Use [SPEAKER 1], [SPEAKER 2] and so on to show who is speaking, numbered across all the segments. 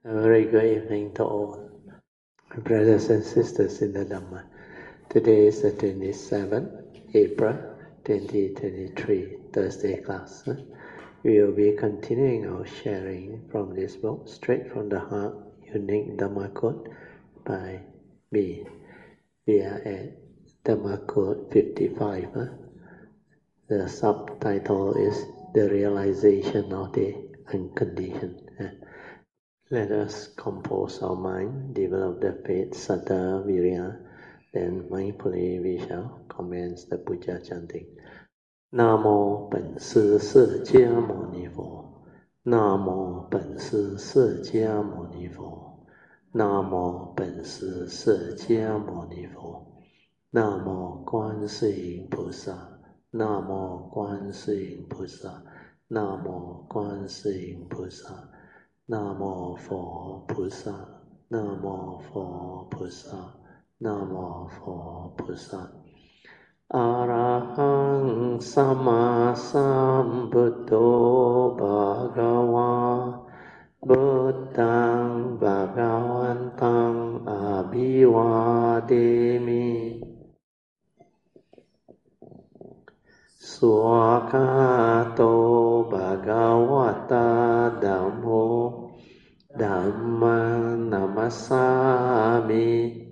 [SPEAKER 1] A very good evening to all brothers and sisters in the Dhamma. Today is the 27th April 2023, Thursday class. We will be continuing our sharing from this book, Straight from the Heart, Unique Dhamma Code by me. We are at Dhamma Code 55. The subtitle is The Realization of the Unconditioned. Let us compose our mind, develop the faith, saddha, virya, then mindfully we shall commence the puja chanting. Namo 本师释迦牟尼佛 Namo 本师释迦牟尼佛 Namo 本师释迦牟尼佛 Namo 观世音菩萨 Namo 观世音菩萨 Namo 观世音菩萨南无佛菩萨，南无佛菩萨，南无佛菩萨。阿拉汉萨玛萨布多巴嘎瓦，布当巴嘎วัน当阿比瓦迪米。Swakato Bhagavata Dhammo Dhamma Namasami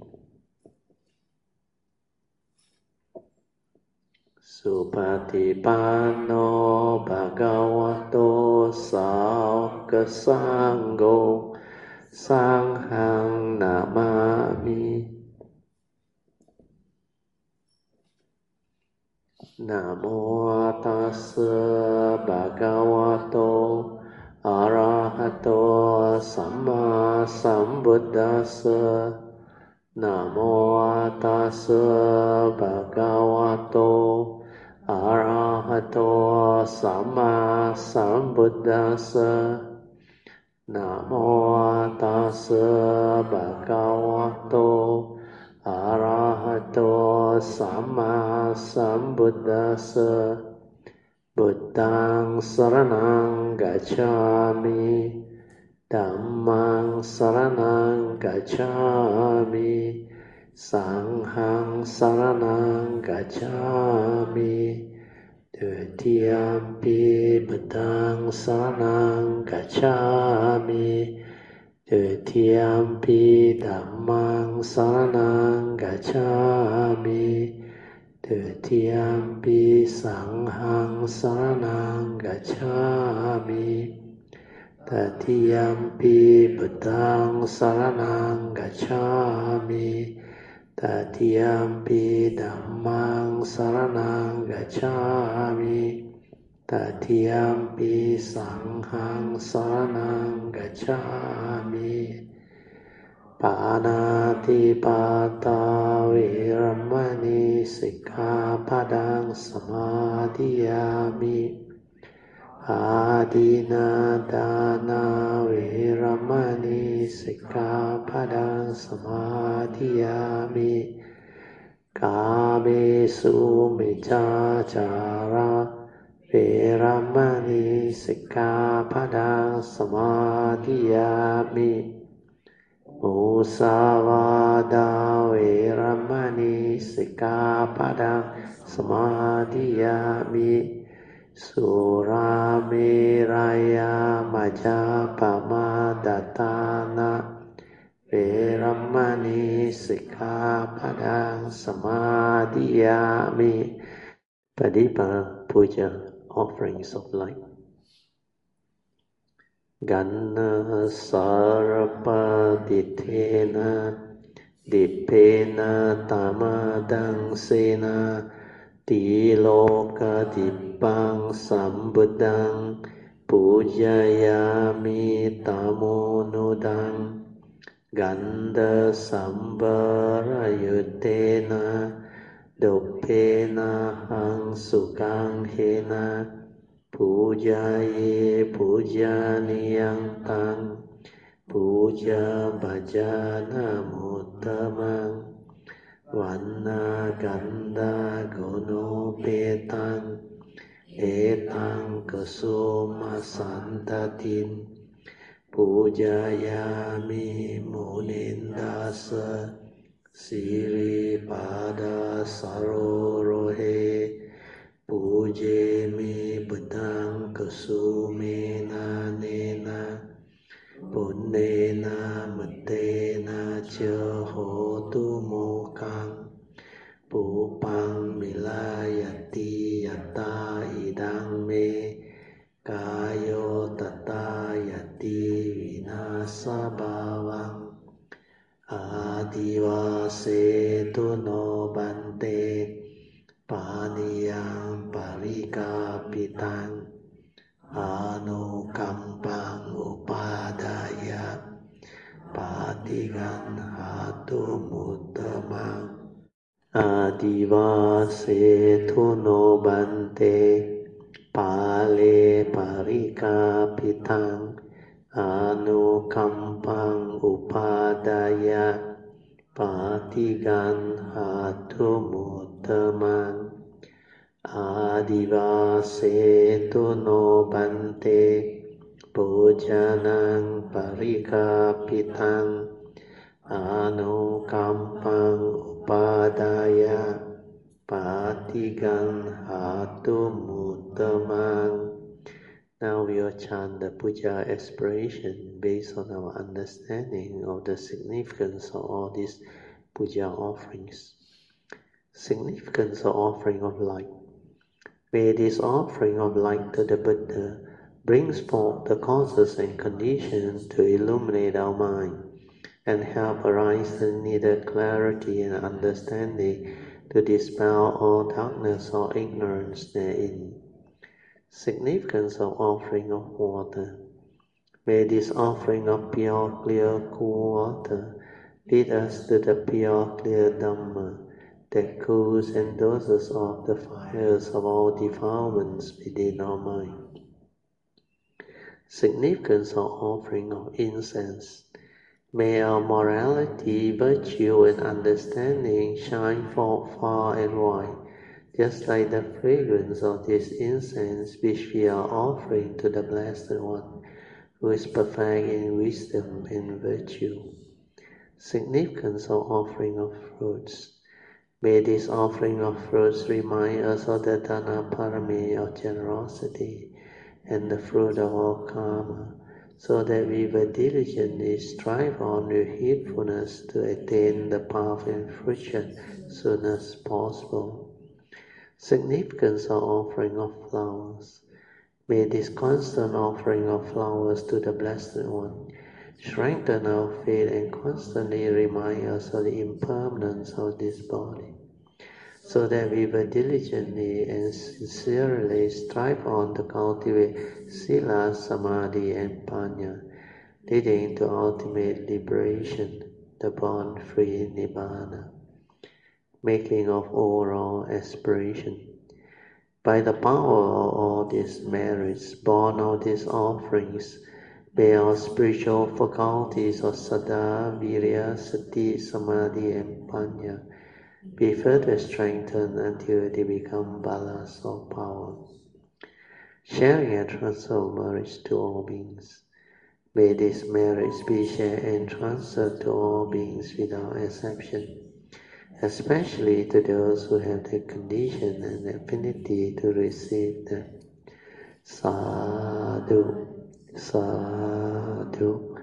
[SPEAKER 1] Supatipanno Bhagavato Sāvaka Sangho Sanghang Namami Namo tassa bhagavato arahato samma sambuddhassa Namo tassa bhagavato arahato samma sambuddhassa Namo tassa bhagavato Arahato Samma Sambuddhassa Buddhaṃ Saraṇaṃ Gacchāmi Dhammaṃ Saraṇaṃ Gacchāmi Saṅghāṃ Saraṇaṃ Gacchāmi Dutiyampi Buddhaṃ Saraṇaṃ Gacchāmi Dutiyampi Dhammang Saranang Gacchami Dutiyampi Sanghang Saranang Gacchami Tatiyampi Buddhang Saranang Gacchami Tatiyampi Dhammang Saranang Gacchami Tatiyampi Sanghang Saranang Gacchami Panati Pata Viramani Sikkhapadang Samadhiyami Adina Dana Viramani Sikkhapadang Samadhiyami Kamesu Miccācara Viramani Sikkhapadang Samadhiyami Musavada Viramani Sikkhapadang Samadhiyami Suramiraya Majapamadatana Viramani Sikkhapadang Samadhiyami Padipa Puja Offerings of light. Ganna Sarapaditena Dipena Tamadang Sena Tiloka Dipang Sambuddhang Pujayami Tamonudang Ganda Sambarayutena Dopena Hang Sukang Hena Pujaye Pujaniyang Tang Puja Bhajana Muttamang Vanna Ganda Gono Petang Etang Kasuma Santatin Pujayami Munindasa Siripada Sarorohe Pujemi Budang Kasumena Nena Punnena Matena Cha Hotu Mokang Pupang Milayati Yata Idang Me Kayo Tata Yati Vinasa Bhavang Adivase Tu No Bante Paniyang Parikapitang Anukampang Upadaya Patigan Hatu Muttamang Adivase Tu No Bante Pale Parikapitang Anukampang Upadaya Patigan Hatu Muttamang Adivase Tu No Bante Pujanang Parikapitang Anukampang Upadaya Patigan Hatu Muttamang. Now we will chant the puja aspiration based on our understanding of the significance of all these puja offerings. Significance of offering of light. May this offering of light to the Buddha brings forth the causes and conditions to illuminate our mind and help arise the needed clarity and understanding to dispel all darkness or ignorance therein. Significance of offering of water. May this offering of pure, clear, cool water lead us to the pure, clear Dhamma that cools and doses off the fires of all defilements within our mind. Significance of offering of incense. May our morality, virtue, and understanding shine forth far and wide, just like the fragrance of this incense which we are offering to the Blessed One, who is perfect in wisdom and virtue. Significance of offering of fruits. May this offering of fruits remind us of the Dana Parami of generosity and the fruit of all karma, so that we will diligently strive on with heedfulness to attain the path and fruition soon as possible. Significance of offering of flowers. May this constant offering of flowers to the Blessed One strengthen our faith and constantly remind us of the impermanence of this body, so that we will diligently and sincerely strive on to cultivate Sila, Samadhi, and Panya, leading to ultimate liberation, the born-free Nibbana. Making of overall aspiration. By the power of all these merits, born of these offerings, may our spiritual faculties of Saddha, Virya, Sati, Samadhi, and Panya be further strengthened until they become balas of power. Sharing and transfer of merits to all beings. May these merits be shared and transferred to all beings without exception, especially to those who have the condition and affinity to receive them. Sadhu, sadhu,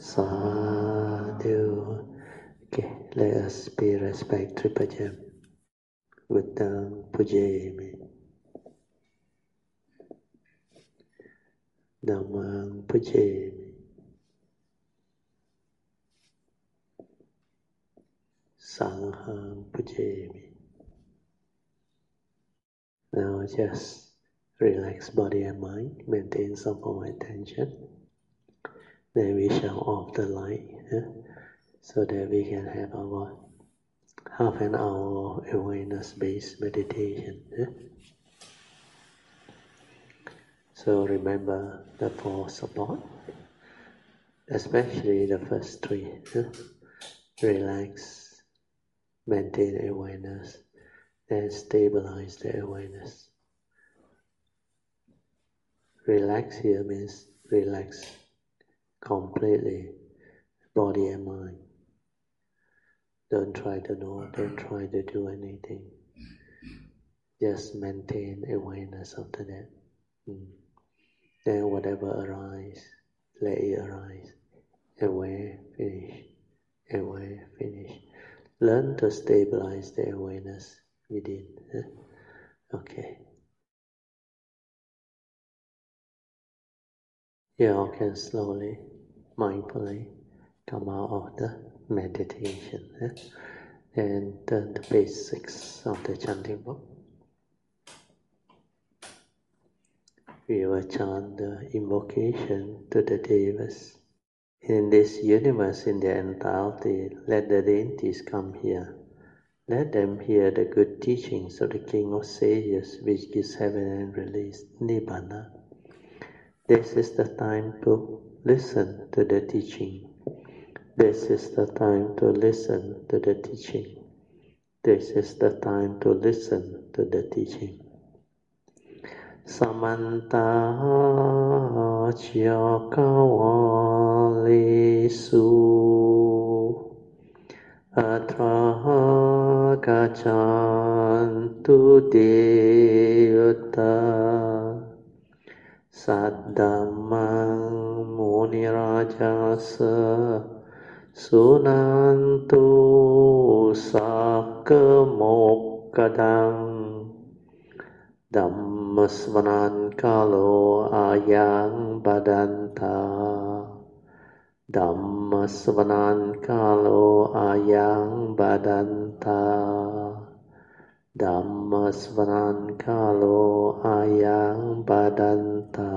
[SPEAKER 1] sadhu. Okay, let us pay respect to Pajam. Buddhang Pujayami. Dhammang Pujayami. Sanghang Pujayami. Now just relax body and mind, maintain some form of attention. Then we shall off the light, so that we can have our half an hour awareness-based meditation. So remember the four support, especially the first three. Relax, maintain awareness, then stabilize the awareness. Relax here means relax completely, body and mind. Don't try to know, don't try to do anything. Just maintain awareness of the net. Then whatever arises, let it arise. Aware, finish. Aware, finish. Learn to stabilize the awareness within. Okay. You all can slowly, mindfully come out of the meditation and learn the basics of the chanting book. We will chant the invocation to the Devas. In this universe, in their entirety, let the deities come here. Let them hear the good teachings of the King of Sages, which gives heaven and release Nibbana. This is the time to listen to the teaching. This is the time to listen to the teaching. This is the time to listen to the teaching. Samanta Chakawalesu Atra Gachantu Devata Saddhamang Munirajasa Sunantu Sakkamokadang Dhammasvanan Kalo Ayang Badanta Dhammasvanan Kalo Ayang Badanta Dhammasvanan Kalo Ayang Badanta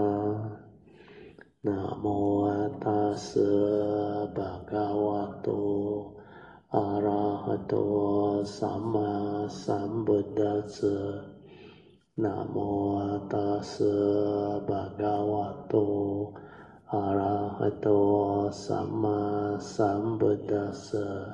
[SPEAKER 1] Namo Tassa Bhagavato Arahato Samma Sambuddhassa Namo Tassa Bhagavato Arahato Samma Sambuddhassa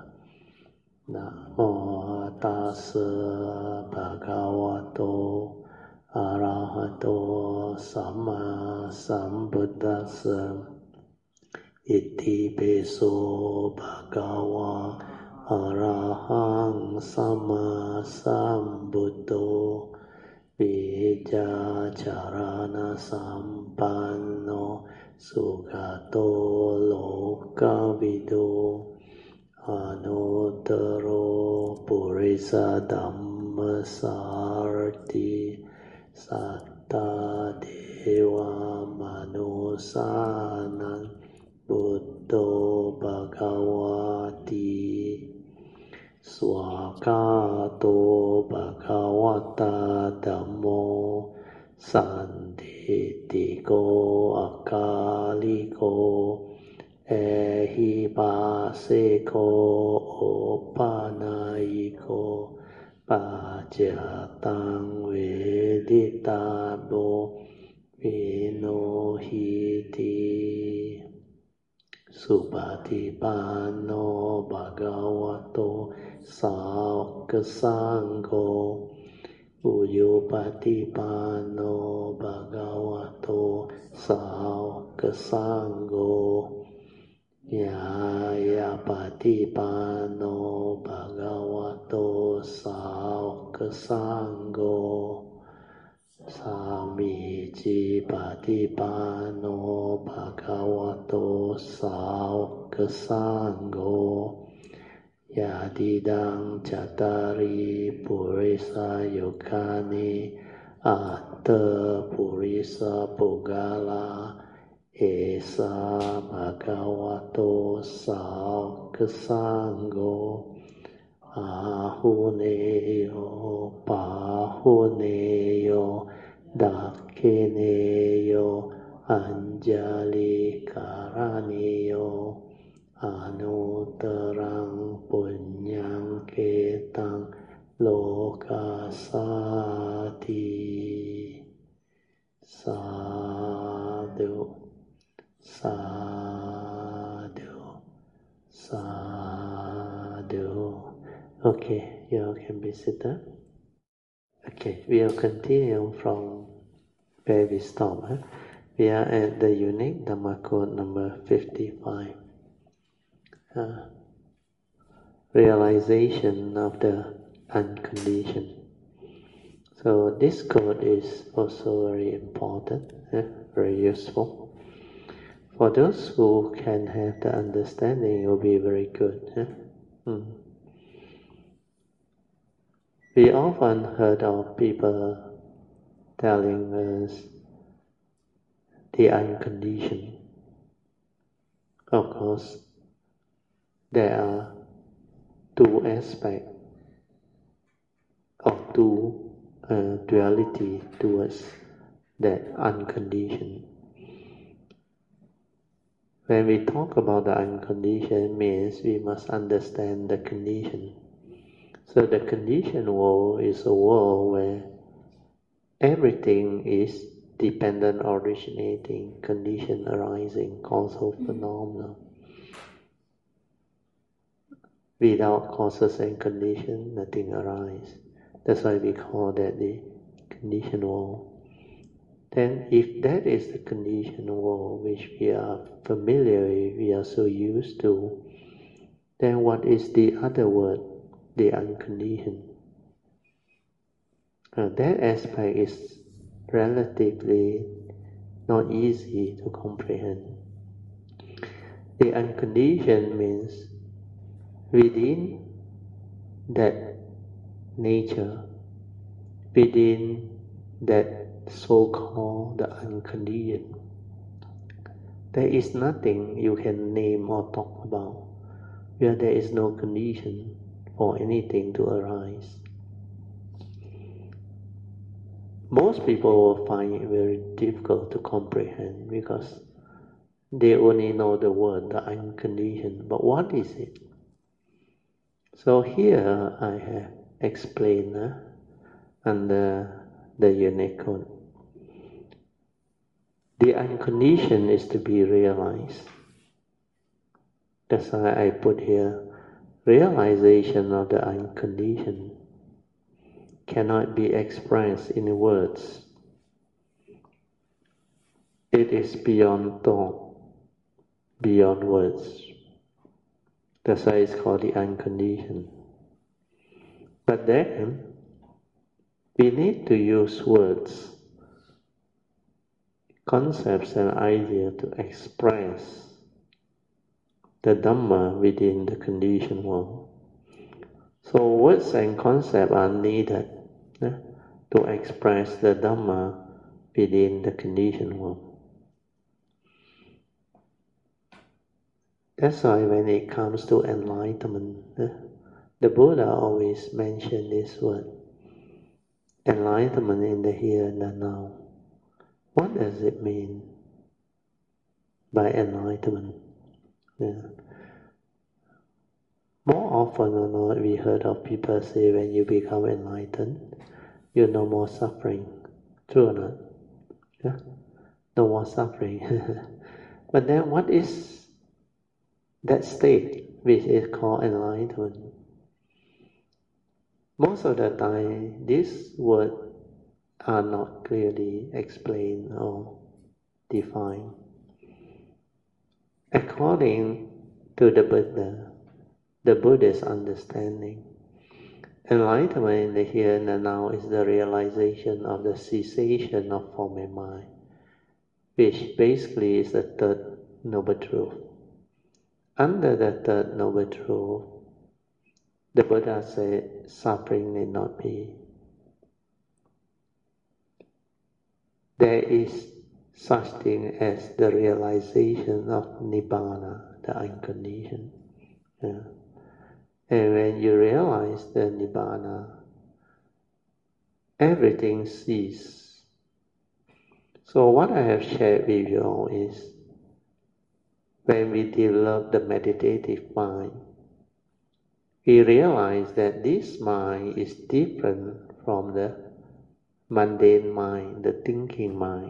[SPEAKER 1] Namo Tassa Bhagavato Arahato Samma Sambuddhassa Iti Peso Bhagava Arahang Samma Sambuddho Vijja Charana Sampanno Sugato Lokavido Anuttaro Purisa Dhammasarti Satta Deva Manusanan Buddho Bhagavati Swakato Bhagavata Dhammo Sanditiko Akaliko Ehipaseko Opanayiko Pajatang Veditabo Vinohiti Supatipanno Bhagavato Sakkasangho Uyupatipanno Bhagavato Sakkasangho Nyayapatipanno Bhagavato Sakkasangho Samiji Patipano Bhagavato Sakkasangho Yadidang Chatari Purisa Yukani Atta Purisa Pugala Esa Bhagavato Sakkasangho Ahuneyo Pahuneyo Dakineyo Anjali Karaniyo Anuttarang Punyang Ketang Lokasati Sadhu Sadhu Sadhu. Okay, you all can be seated. Okay, we'll continue from where we stop. We are at the unique Dhamma code number 55. Realization of the unconditioned. So this code is also very important, very useful. For those who can have the understanding, it will be very good. We often heard of people telling us the unconditioned. Of course, there are two aspects or two duality towards that unconditioned. When we talk about the unconditioned, means we must understand the condition. So the conditioned world is a world where everything is dependent, originating, condition arising, causal phenomena. Without causes and condition, nothing arises. That's why we call that the conditioned world. Then if that is the conditioned world which we are familiar with, we are so used to, then what is the other word, the unconditioned? That aspect is relatively not easy to comprehend. The unconditioned means within that nature, within that so-called the unconditioned, there is nothing you can name or talk about where there is no condition for anything to arise. Most people will find it very difficult to comprehend because they only know the word, the unconditioned, but what is it? So here I have explained under the unique code. The unconditioned is to be realized. That's why I put here, realization of the unconditioned cannot be expressed in words. It is beyond thought, beyond words. That's why it's called the unconditioned. But then, we need to use words, concepts and ideas to express the Dhamma within the conditioned world. So words and concepts are needed to express the Dhamma within the conditioned world. That's why when it comes to enlightenment, the Buddha always mentioned this word, enlightenment in the here and the now. What does it mean by enlightenment? More often than not, we heard of people say when you become enlightened, you no more suffering. True or not? No more suffering. But then what is that state which is called enlightenment? Most of the time, these words are not clearly explained or defined. According to the Buddhist understanding, enlightenment in the here and the now is the realization of the cessation of form and mind, which basically is the third noble truth. Under the third noble truth, the Buddha said suffering need not be. There is such thing as the realization of Nibbana, the unconditioned. And when you realize the Nibbana, everything ceases. So what I have shared with you all is, when we develop the meditative mind, we realize that this mind is different from the mundane mind, the thinking mind.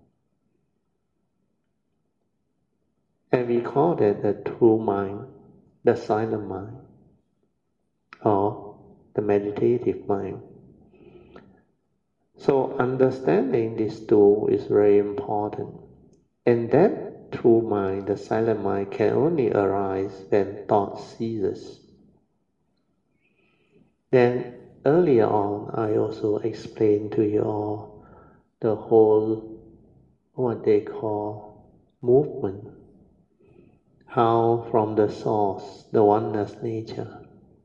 [SPEAKER 1] And we call that the true mind, the silent mind, or the meditative mind. So understanding these two is very important. And that true mind, the silent mind, can only arise when thought ceases. Then earlier on, I also explained to you all the whole, what they call, movement. How from the source, the oneness nature,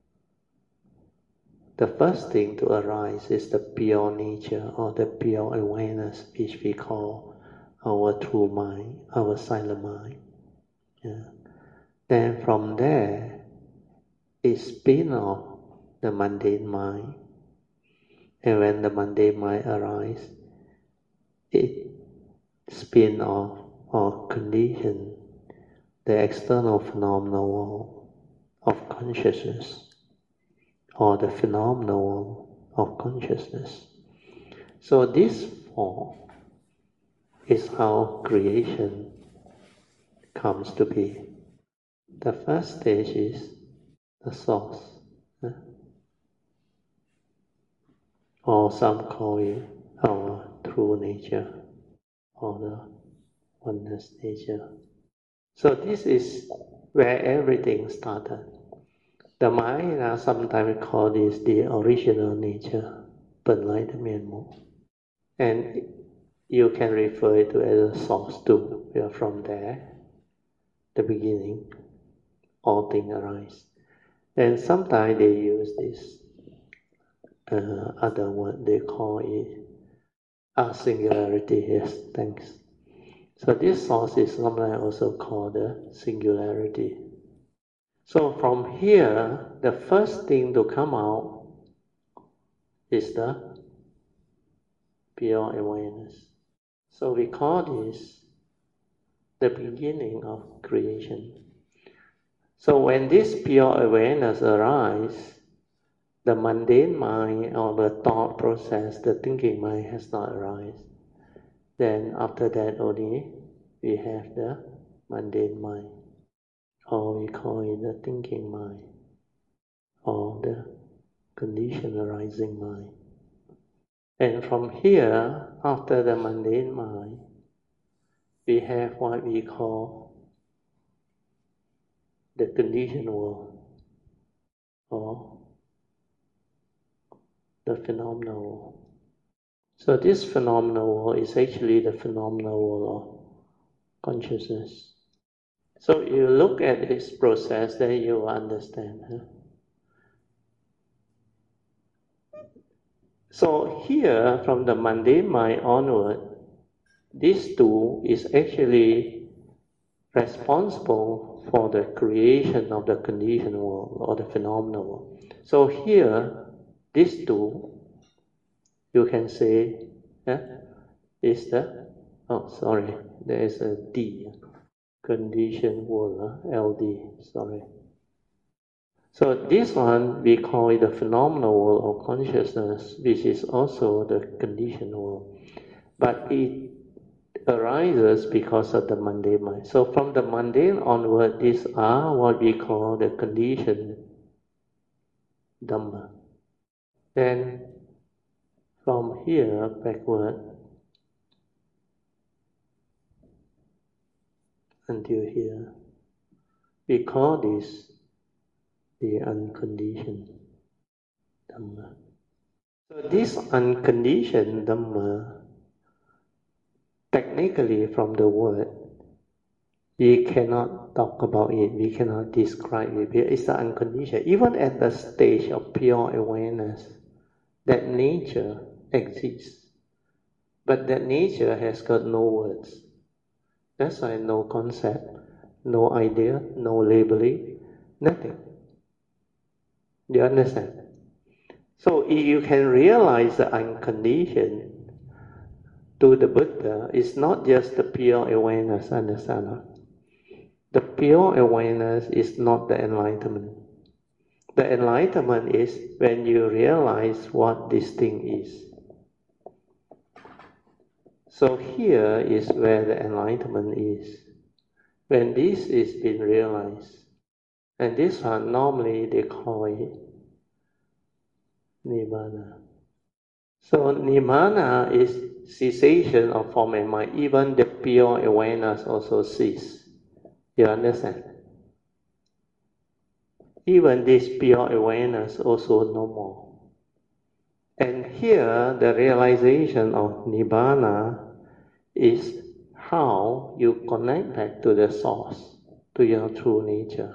[SPEAKER 1] the first thing to arise is the pure nature or the pure awareness, which we call our true mind, our silent mind. Yeah. Then from there, it spins off the mundane mind. And when the mundane mind arises, it spins off or conditions the external phenomenal world of consciousness, or the phenomenal world of consciousness. So this form is how creation comes to be. The first stage is the source, or some call it our true nature, or the oneness nature. So this is where everything started. The mind, sometimes call this the original nature, 本来的面目. And you can refer it to as a source too. We are from there, the beginning, all things arise. And sometimes they use this other word, they call it a singularity. Yes, thanks. So this source is sometimes also called the singularity. So from here, the first thing to come out is the pure awareness. So we call this the beginning of creation. So when this pure awareness arises, the mundane mind or the thought process, the thinking mind has not arisen. Then after that only we have the mundane mind, or we call it the thinking mind, or the conditioned arising mind. And from here, after the mundane mind, we have what we call the conditioned world, or the phenomenal world. So this phenomenal world is actually the phenomenal world of consciousness. So you look at this process, then you will understand. So here, from the mundane mind onward, this too is actually responsible for the creation of the conditioned world or the phenomenal world. So here, this too, you can say, is the, there is a D, conditioned world, LD, sorry. So this one, we call it the phenomenal world of consciousness, which is also the conditioned world. But it arises because of the mundane mind. So from the mundane onward, these are what we call the conditioned Dhamma. Then from here backward until here, we call this the unconditioned Dhamma. So this unconditioned Dhamma, technically from the word, we cannot talk about it, we cannot describe it. It's the unconditioned. Even at the stage of pure awareness, that nature exists. But that nature has got no words. That's why no concept, no idea, no labeling, nothing. Do you understand? So if you can realize the unconditioned to the Buddha, it's not just the pure awareness, understand? The pure awareness is not the enlightenment. The enlightenment is when you realize what this thing is. So here is where the enlightenment is. When this is being realized, and this one normally they call it Nibbana. So Nibbana is cessation of form and mind, even the pure awareness also cease. You understand? Even this pure awareness also no more. And here the realization of Nibbana is how you connect back to the source, to your true nature.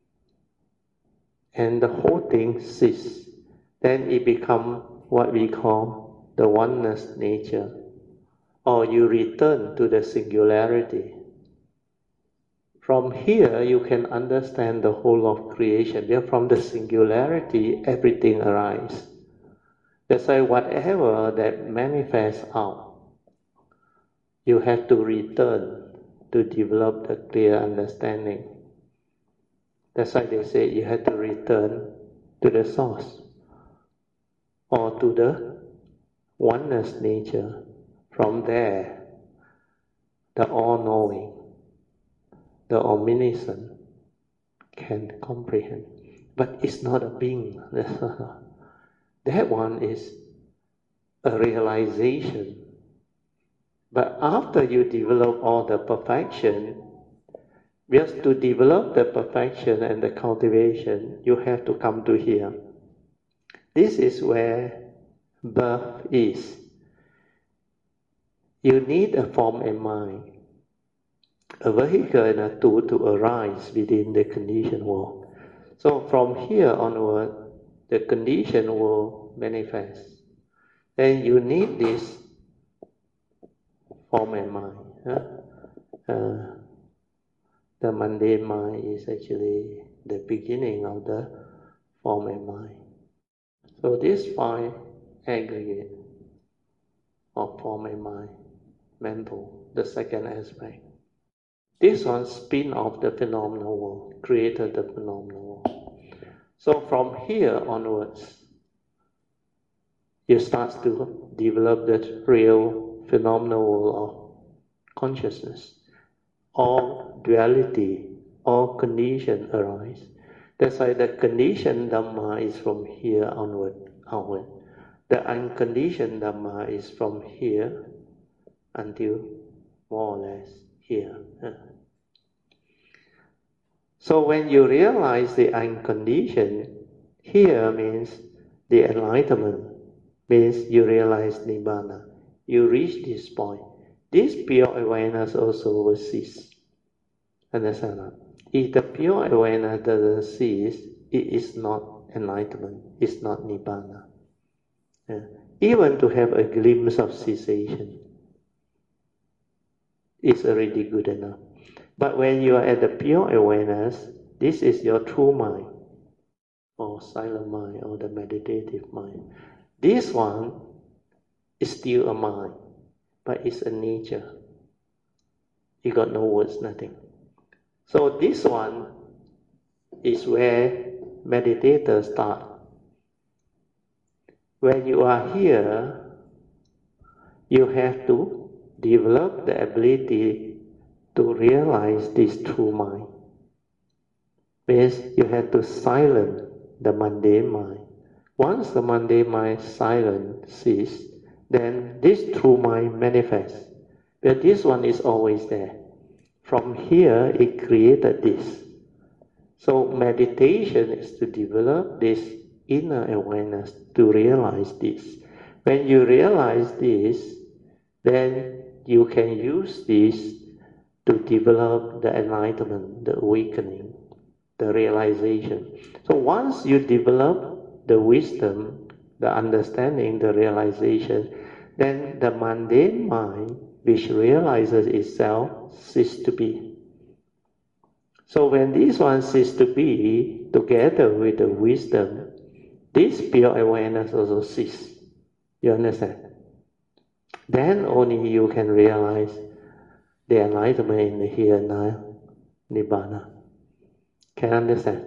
[SPEAKER 1] And the whole thing ceases. Then it becomes what we call the oneness nature. Or you return to the singularity. From here you can understand the whole of creation. Because from the singularity everything arises. That's why whatever that manifests out, you have to return to develop the clear understanding. That's why they say you have to return to the source or to the oneness nature. From there, the all-knowing, the omniscient can comprehend. But it's not a being. That one is a realization. But after you develop all the perfection, just to develop the perfection and the cultivation, you have to come to here. This is where birth is. You need a form and mind, a vehicle and a tool to arise within the conditioned world. So from here onward, the conditioned world manifests. Then you need this form and mind. The mundane mind is actually the beginning of the form and mind. So this five aggregate of form and mind, mental, the second aspect. This one spin off the phenomenal world, created the phenomenal world. So from here onwards, you start to develop the real phenomenal world of consciousness. All duality, all condition arise. That's why the conditioned Dhamma is from here onward, outward. The unconditioned Dhamma is from here until more or less here. So when you realize the unconditioned, here means the enlightenment, means you realize Nibbana. You reach this point. This pure awareness also will cease. Understand that? If the pure awareness doesn't cease, it is not enlightenment, it's not Nibbana. Even to have a glimpse of cessation is already good enough. But when you are at the pure awareness, this is your true mind, or silent mind, or the meditative mind. This one is still a mind, but it's a nature. You got no words, nothing. So this one is where meditators start. When you are here, you have to develop the ability to realize this true mind. Means you have to silence the mundane mind. Once the mundane mind ceases, then this true mind manifests. But this one is always there. From here, it created this. So meditation is to develop this inner awareness to realize this. When you realize this, then you can use this to develop the enlightenment, the awakening, the realization. So once you develop the wisdom, the understanding, the realization, then the mundane mind, which realizes itself, ceases to be. So when this one ceases to be, together with the wisdom, this pure awareness also ceases. You understand? Then only you can realize the enlightenment in the here and now, Nibbana. Can understand?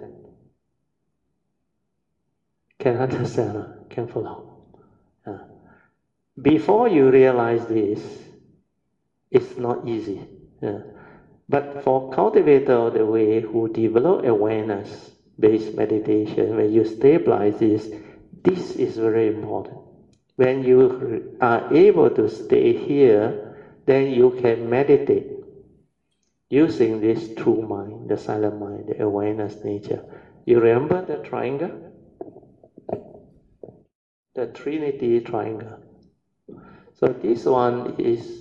[SPEAKER 1] Can understand? Can follow? Before you realize this, it's not easy. But for cultivator of the way who develop awareness-based meditation, when you stabilize this is very important. When you are able to stay here, then you can meditate using this true mind, the silent mind, the awareness nature. You remember the triangle? The Trinity triangle. So this one is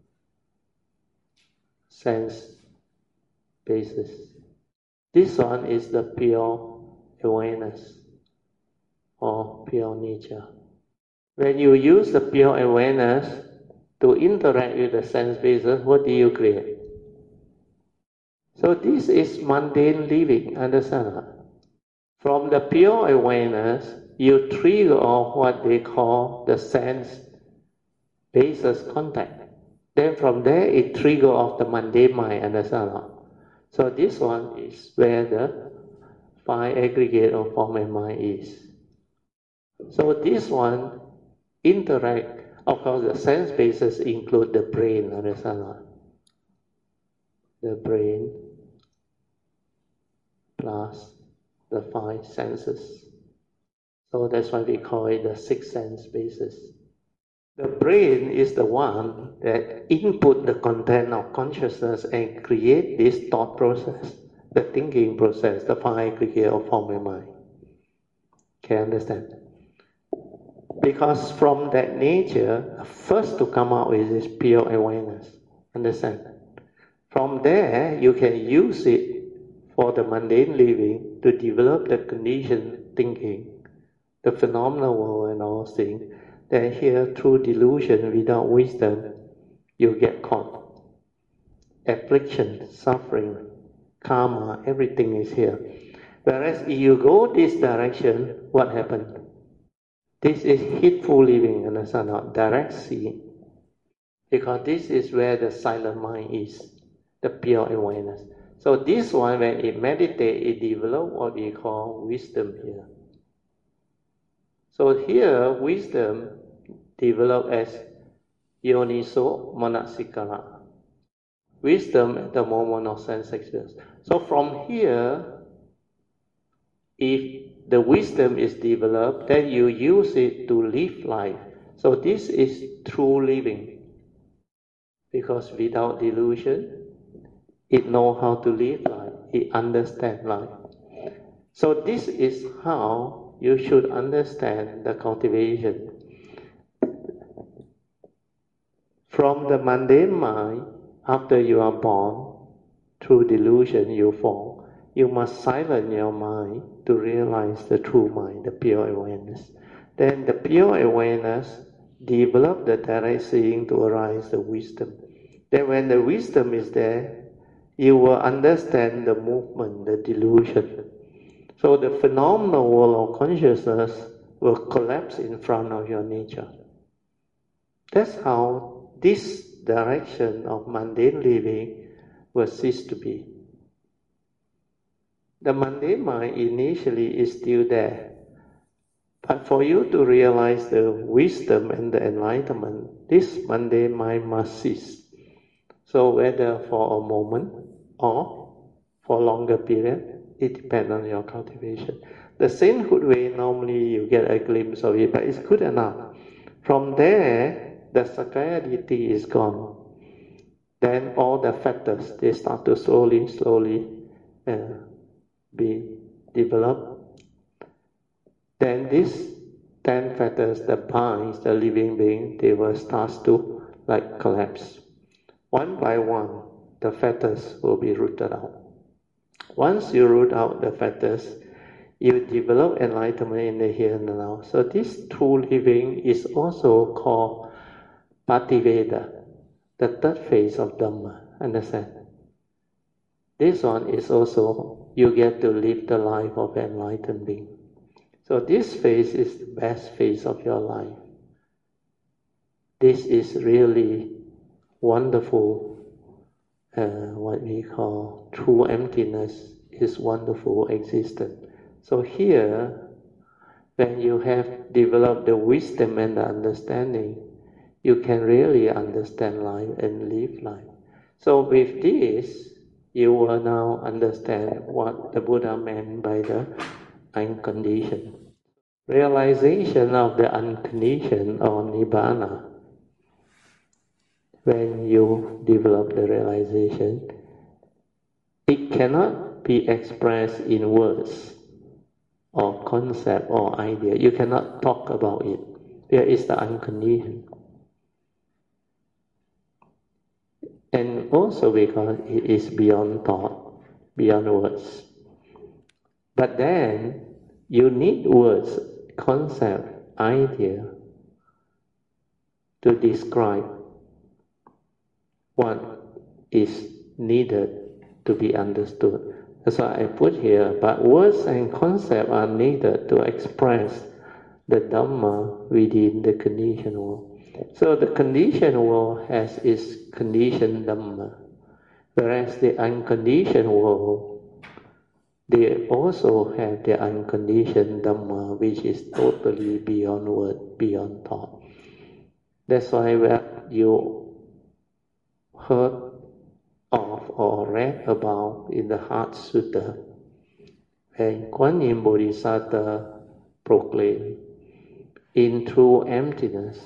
[SPEAKER 1] sense basis. This one is the pure awareness or pure nature. When you use the pure awareness to interact with the sense basis, what do you create? So this is mundane living, understand? From the pure awareness, you trigger off what they call the sense basis contact. Then from there, it trigger off the mundane mind, understand? So this one is where the five aggregate of form and mind is. So this one interact, of course the sense basis include the brain, understand? The brain plus the five senses. So that's why we call it the sixth sense basis. The brain is the one that input the content of consciousness and create this thought process, the thinking process, the five aggregate of form and mind. Can you understand? Because from that nature, first to come out with is pure awareness. Understand? From there, you can use it for the mundane living to develop the conditioned thinking, the phenomenal world and all things. Then here, through delusion, without wisdom, you get caught. Affliction, suffering, karma, everything is here. Whereas if you go this direction, what happens? This is heedful living, understand? Not direct seeing. Because this is where the silent mind is, the pure awareness. So this one, when it meditates, it develops what we call wisdom here. So here, wisdom develops as yoniso manasikara. Wisdom at the moment of sense experience. So from here, if the wisdom is developed, then you use it to live life. So this is true living. Because without delusion, it knows how to live life. It understands life. So this is how you should understand the cultivation. From the mundane mind, after you are born, through delusion you fall. You must silence your mind to realize the true mind, the pure awareness. Then the pure awareness develop the direct seeing to arise the wisdom. Then when the wisdom is there, you will understand the movement, the delusion. So the phenomenal world of consciousness will collapse in front of your nature. That's how this direction of mundane living will cease to be. The mundane mind initially is still there. But for you to realize the wisdom and the enlightenment, this mundane mind must cease. So whether for a moment or for a longer period, it depends on your cultivation. The sainthood way, normally you get a glimpse of it, but it's good enough. From there, the Sakaya Ditti is gone. Then all the factors, they start to slowly be developed. Then these 10 factors, the binds, the living being, they will start to collapse. One by one, the fetters will be rooted out. Once you root out the fetters, you develop enlightenment in the here and now. So this true living is also called Pativeda, the third phase of Dhamma. Understand? This one is also, you get to live the life of enlightened being. So this phase is the best phase of your life. This is really wonderful, what we call true emptiness is wonderful existence. So here, when you have developed the wisdom and the understanding, you can really understand life and live life. So with this, you will now understand what the Buddha meant by the unconditioned. realization of the unconditioned or Nibbana. When you develop the realization, it cannot be expressed in words or concept or idea. You cannot talk about it. There is the unconditioned. And also because it is beyond thought, beyond words. But then you need words, concept, idea to describe what is needed to be understood. That's why I put here, but words and concepts are needed to express the Dhamma within the conditioned world. So the conditioned world has its conditioned Dhamma, whereas the unconditioned world, they also have the unconditioned Dhamma, which is totally beyond word, beyond thought. That's why when you heard of or read about in the Heart Sutta, when Kuan Yin Bodhisattva proclaimed, in true emptiness,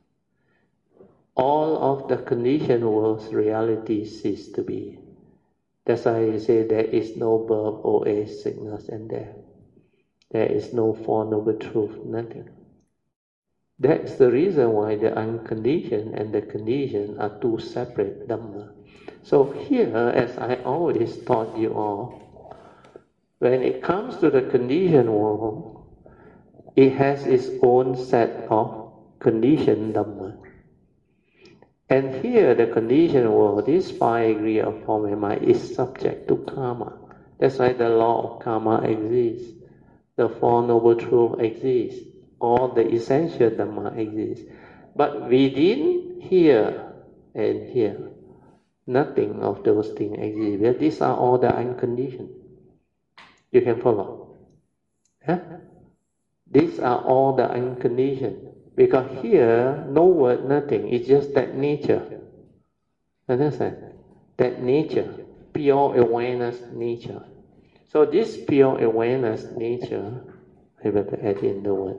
[SPEAKER 1] all of the conditioned world's reality cease to be. That's why I say there is no birth, old age, sickness, and death. There is no Four Noble Truths, nothing. That's the reason why the unconditioned and the conditioned are two separate Dhamma. So here, as I always taught you all, when it comes to the conditioned world, it has its own set of conditioned Dhamma. And here, the conditioned world, this 5 degrees of form and mind, is subject to karma. That's why the law of karma exists. The Four Noble Truths exist. All the essential Dhamma exist. But within here and here, nothing of those things exist. Well, these are all the unconditioned. You can follow. Yeah? These are all the unconditioned. Because here, no word, nothing. It's just that nature. Understand? That nature, pure awareness nature. So this pure awareness nature, I better add in the word.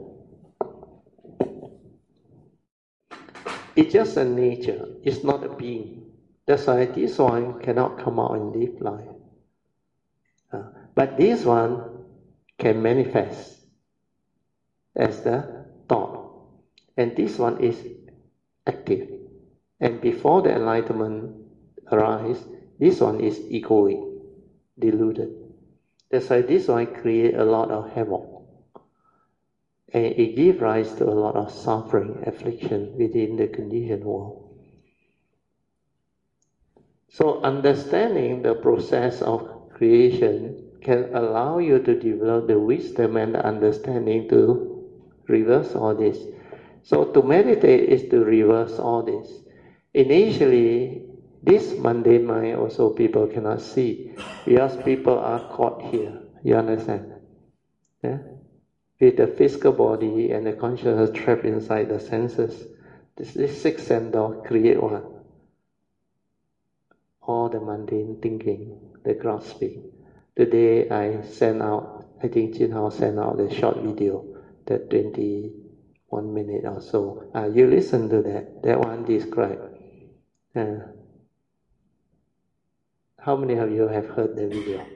[SPEAKER 1] It's just a nature. It's not a being. That's why this one cannot come out and live life. But this one can manifest as the thought. And this one is active. And before the enlightenment arises, this one is egoic, deluded. That's why this one creates a lot of havoc. And it gives rise to a lot of suffering, affliction within the conditioned world. So understanding the process of creation can allow you to develop the wisdom and the understanding to reverse all this. So to meditate is to reverse all this. Initially, this mundane mind also people cannot see because people are caught here. You understand? Yeah? With the physical body and the consciousness trapped inside the senses, this six sense door create what? All the mundane thinking, the grasping. Today I sent out, I think Jin Hao sent out the short video, the 21 minute or so. You listen to that. That one described. How many of you have heard the video?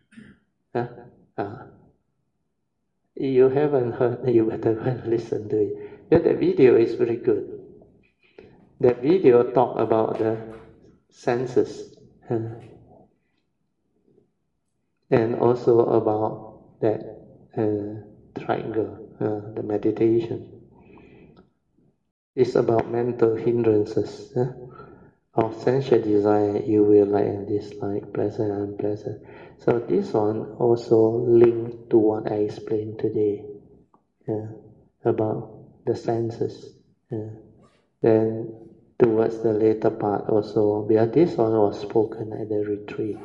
[SPEAKER 1] You haven't heard, you better go and listen to it. Yeah, the video is very good. That video talk about the senses and also about that triangle, the meditation. It's about mental hindrances of sensual desire, you will like and dislike, pleasant and unpleasant. So this one also linked to what I explained today about the senses. Then towards the later part also, because this one was spoken at the retreat.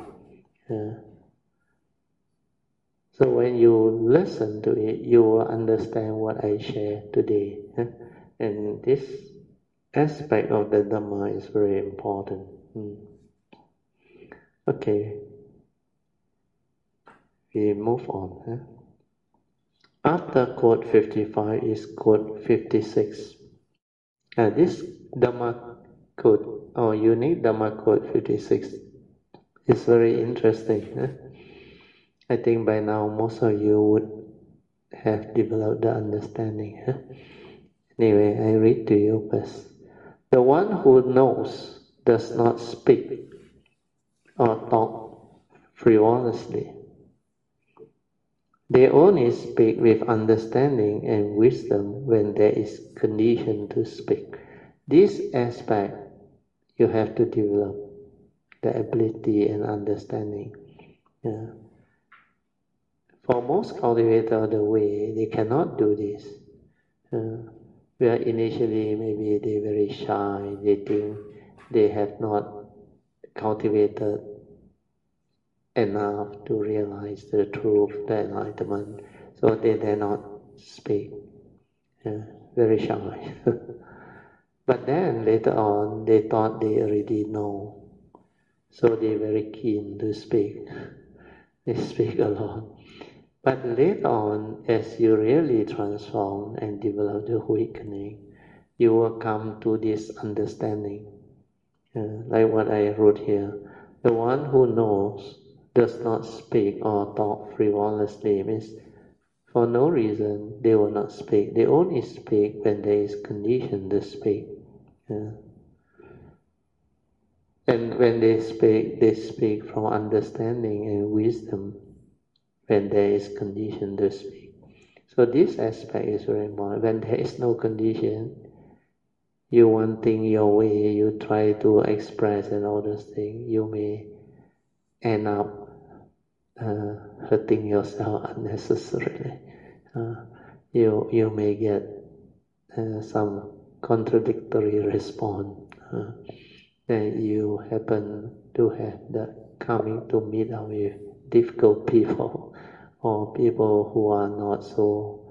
[SPEAKER 1] So when you listen to it, you will understand what I share today. And this aspect of the Dhamma is very important. Okay, we move on. After quote 55 is quote 56. This Dhamma quote or unique Dhamma quote 56 is very interesting. I think by now most of you would have developed the understanding. Anyway, I read to you first. The one who knows does not speak or talk frivolously. They only speak with understanding and wisdom when there is condition to speak. This aspect you have to develop, the ability and understanding. Yeah. For most cultivators of the way, they cannot do this. Where initially maybe they're very shy, they think they have not cultivated enough to realize the truth, the enlightenment, so they dare not speak. Very shy. But then later on, they thought they already know, so they're very keen to speak. They speak a lot. But later on, as you really transform and develop the awakening, you will come to this understanding. Like what I wrote here, the one who knows does not speak or talk frivolously, means for no reason they will not speak. They only speak when there is condition to speak. And when they speak from understanding and wisdom when there is condition to speak. So this aspect is very important. When there is no condition, you want things your way, you try to express and all those things, you may end up hurting yourself unnecessarily. You may get some contradictory response. Then you happen to have the coming to meet up with difficult people or people who are not so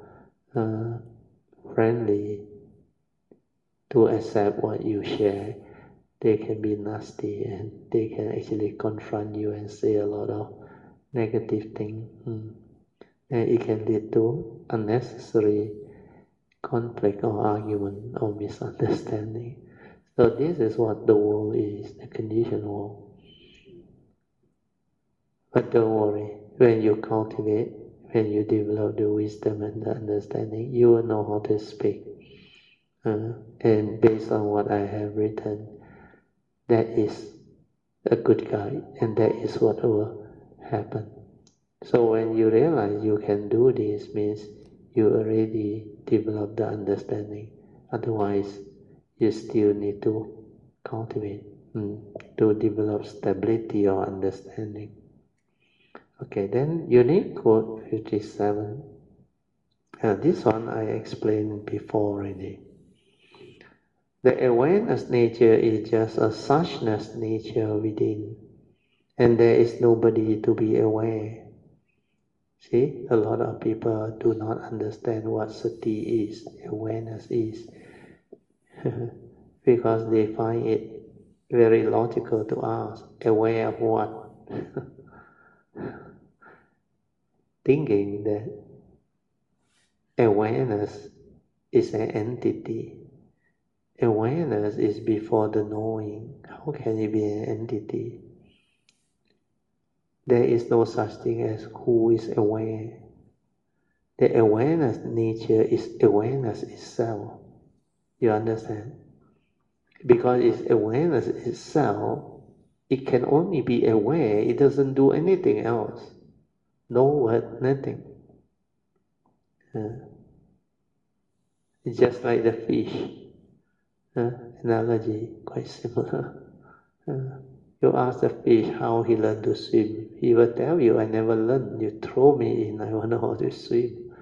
[SPEAKER 1] friendly to accept what you share. They can be nasty and they can actually confront you and say a lot of negative things. And it can lead to unnecessary conflict or argument or misunderstanding. So this is what the world is, the conditioned world. But don't worry, when you cultivate, when you develop the wisdom and the understanding, you will know how to speak. And based on what I have written, that is a good guide, and that is what will happen. So when you realize you can do this, means you already developed the understanding. Otherwise, you still need to cultivate, to develop stability or understanding. Okay, then unique quote 57. This one I explained before already. The awareness nature is just a suchness nature within, and there is nobody to be aware. See, a lot of people do not understand what sati is, awareness is, because they find it very logical to ask, aware of what? Thinking that awareness is an entity. Awareness is before the knowing. How can it be an entity? There is no such thing as who is aware. The awareness nature is awareness itself. You understand? Because it's awareness itself, it can only be aware, it doesn't do anything else. No word, nothing. It's just like the fish. Analogy, quite similar. You ask the fish how he learned to swim. He will tell you, I never learned. You throw me in, I want to know how to swim.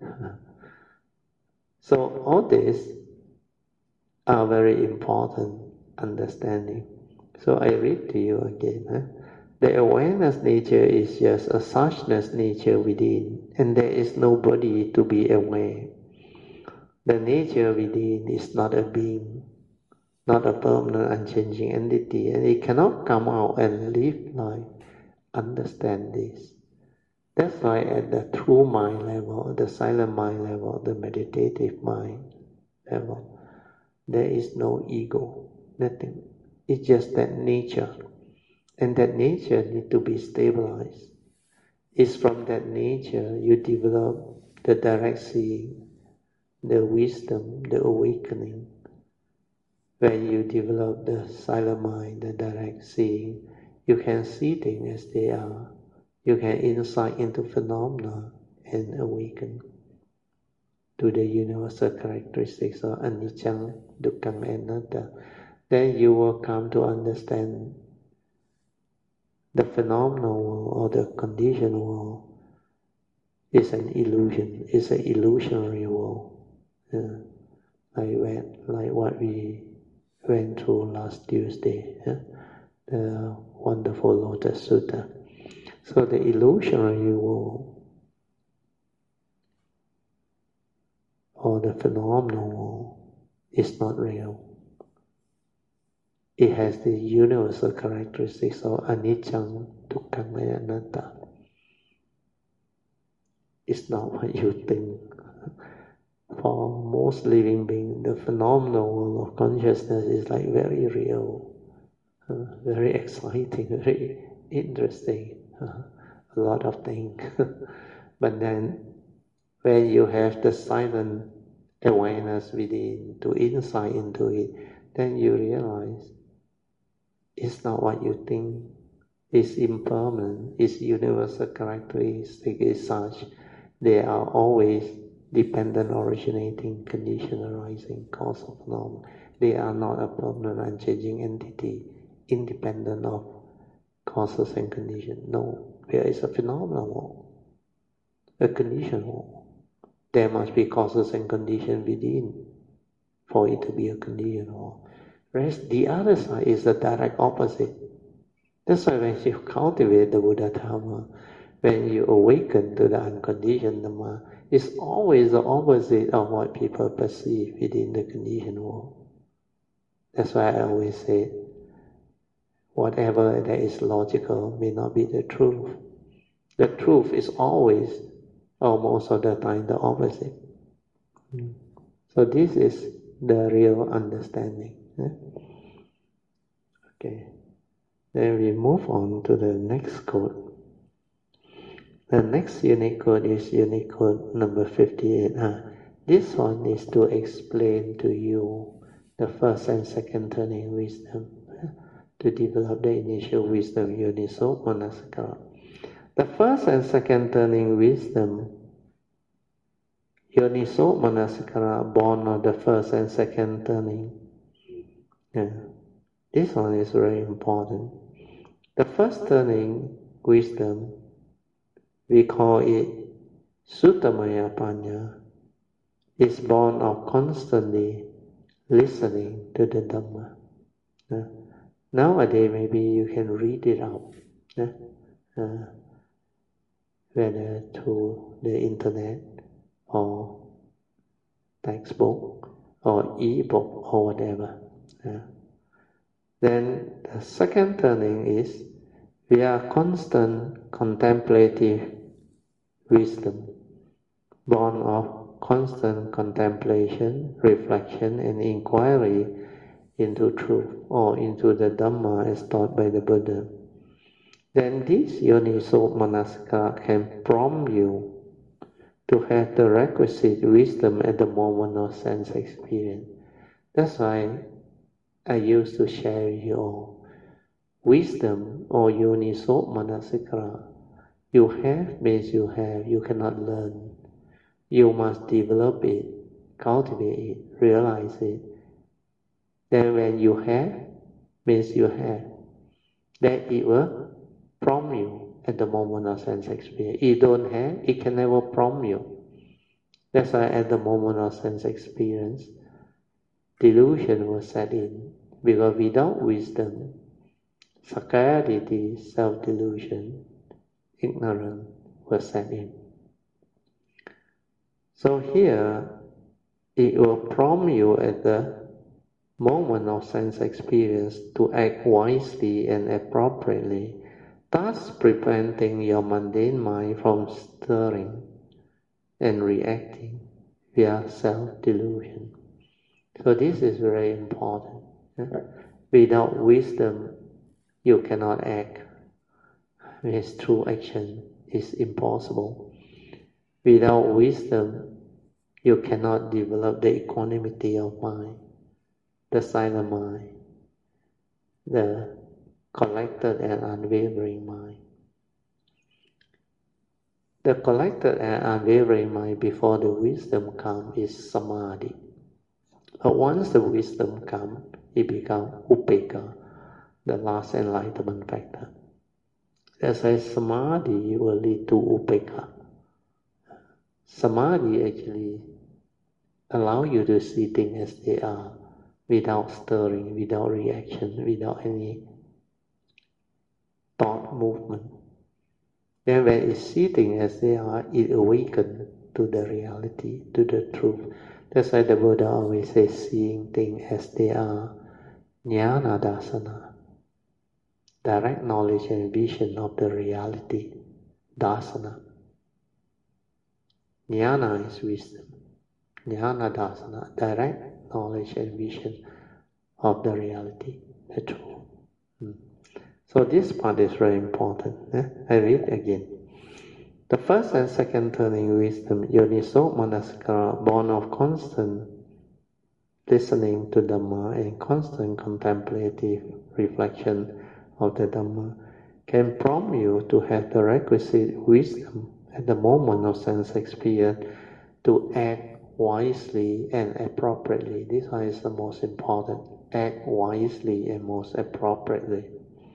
[SPEAKER 1] So all these are very important understanding. So I read to you again. The awareness nature is just a suchness nature within, and there is nobody to be aware. The nature within is not a being, not a permanent unchanging entity, and it cannot come out and live life. Understand this. That's why at the true mind level, the silent mind level, the meditative mind level, there is no ego, nothing. It's just that nature. And that nature needs to be stabilized. It's from that nature you develop the direct seeing, the wisdom, the awakening. When you develop the silent mind, the direct seeing, you can see things as they are. You can insight into phenomena and awaken to the universal characteristics of anicca, dukkha, and anatta. Then you will come to understand the phenomenal world or the conditioned world is an illusion, is an illusionary world. Like what we went through last Tuesday, the wonderful Lotus Sutta. So the illusionary world or the phenomenal world is not real. It has the universal characteristics of anicca, dukkha, and anatta. It's not what you think. For most living beings, the phenomenal world of consciousness is like very real, very exciting, very interesting, a lot of things. But then when you have the silent awareness within, to insight into it, then you realize it's not what you think. It's impermanent, its universal characteristic is such. They are always dependent, originating, condition arising, cause of norm. They are not a permanent, unchanging entity, independent of causes and conditions. No, there is a phenomenal, a conditional. There must be causes and conditions within for it to be a conditional. Whereas the other side is the direct opposite. That's why when you cultivate the Buddha Dhamma, when you awaken to the unconditioned Dhamma, it's always the opposite of what people perceive within the conditioned world. That's why I always say, whatever that is logical may not be the truth. The truth is always, or most of the time, the opposite. So this is the real understanding. Okay. Then we move on to the next code. The next Unicode is Unicode number 58. This one is to explain to you the first and second turning wisdom, to develop the initial wisdom, Yoniso Manasikara. The first and second turning wisdom, Yoniso Manasikara, born of the first and second turning. This one is very important. The first turning wisdom, we call it Suttamaya Panya, is born of constantly listening to the Dhamma. Nowadays, maybe you can read it out, whether through the internet or textbook or e-book or whatever. Then the second turning is we are constant contemplative wisdom, born of constant contemplation, reflection, and inquiry into truth or into the Dhamma as taught by the Buddha. Then this Yoniso Manasikara can prompt you to have the requisite wisdom at the moment of sense experience. That's why I used to share with you all. Wisdom or Yoniso Manasikara, you have means you have, you cannot learn. You must develop it, cultivate it, realize it. Then when you have, means you have. Then it will prompt you at the moment of sense experience. If you don't have, it can never prompt you. That's why at the moment of sense experience, delusion will set in. Because without wisdom, sakkayaditthi, self-delusion, ignorance will set in. So here, it will prompt you at the moment of sense experience to act wisely and appropriately thus preventing your mundane mind from stirring and reacting via self-delusion. So this is very important. Without wisdom, you cannot act. With true action is impossible. Without wisdom, you cannot develop the equanimity of mind, the silent mind, the collected and unwavering mind. The collected and unwavering mind before the wisdom comes is samadhi. But once the wisdom comes, it becomes upekkha, the last enlightenment factor. That's why samadhi will lead to upekkha. Samadhi actually allows you to see things as they are, without stirring, without reaction, without any thought movement. Then when it sees things as they are, it awakens to the reality, to the truth. That's why the Buddha always says, seeing things as they are, jnana dasana, direct knowledge and vision of the reality, dasana. Jnana is wisdom. Jnana dasana, direct knowledge and vision of the reality, the truth. So this part is very important. I read again. The first and second turning wisdom, yoniso manasikara, born of constant listening to Dhamma and constant contemplative reflection of the Dhamma, can prompt you to have the requisite wisdom at the moment of sense experience to act wisely and appropriately. This one is the most important. Act wisely and most appropriately.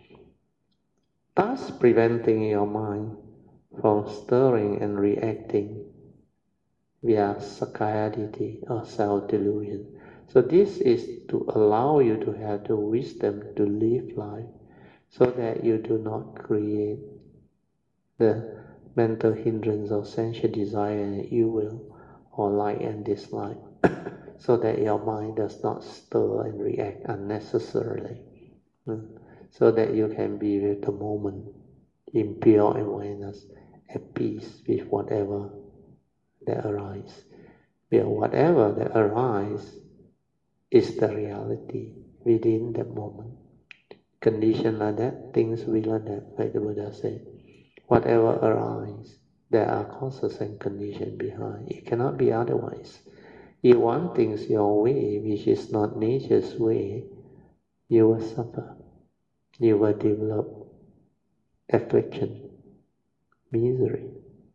[SPEAKER 1] Thus preventing your mind from stirring and reacting via sakkayaditthi or self-delusion. So this is to allow you to have the wisdom to live life so that you do not create the mental hindrance of sensual desire and ill will or like and dislike so that your mind does not stir and react unnecessarily. So that you can be with the moment in pure awareness, at peace with whatever that arises. Because whatever that arises is the reality within that moment. Condition like that, things will like that, like the Buddha said. Whatever arises, there are causes and conditions behind. It cannot be otherwise. If one thinks your way, which is not nature's way, you will suffer. You will develop affliction, misery.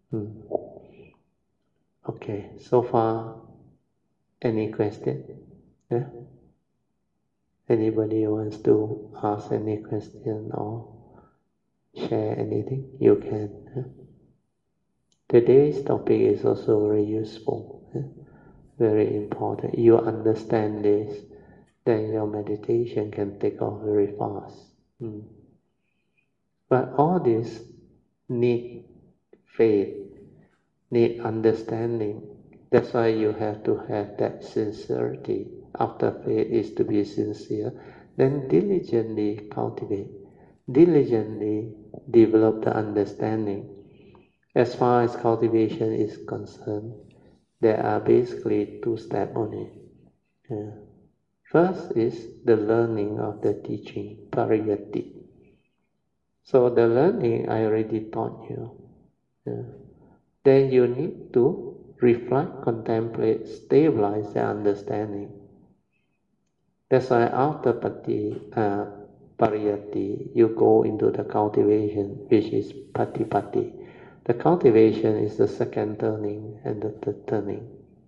[SPEAKER 1] Okay, so far, any question? Yeah? Anybody wants to ask any question or share anything? You can. Yeah? Today's topic is also very useful, very important. You understand this, then your meditation can take off very fast. But all this need faith, need understanding. That's why you have to have that sincerity. After faith is to be sincere, then diligently cultivate, diligently develop the understanding. As far as cultivation is concerned, there are basically two steps on it. First is the learning of the teaching, pariyatti. So the learning I already taught you. Then you need to reflect, contemplate, stabilize the understanding. That's why after pariyatti, you go into the cultivation, which is patipatti. The cultivation is the second turning and the third turning.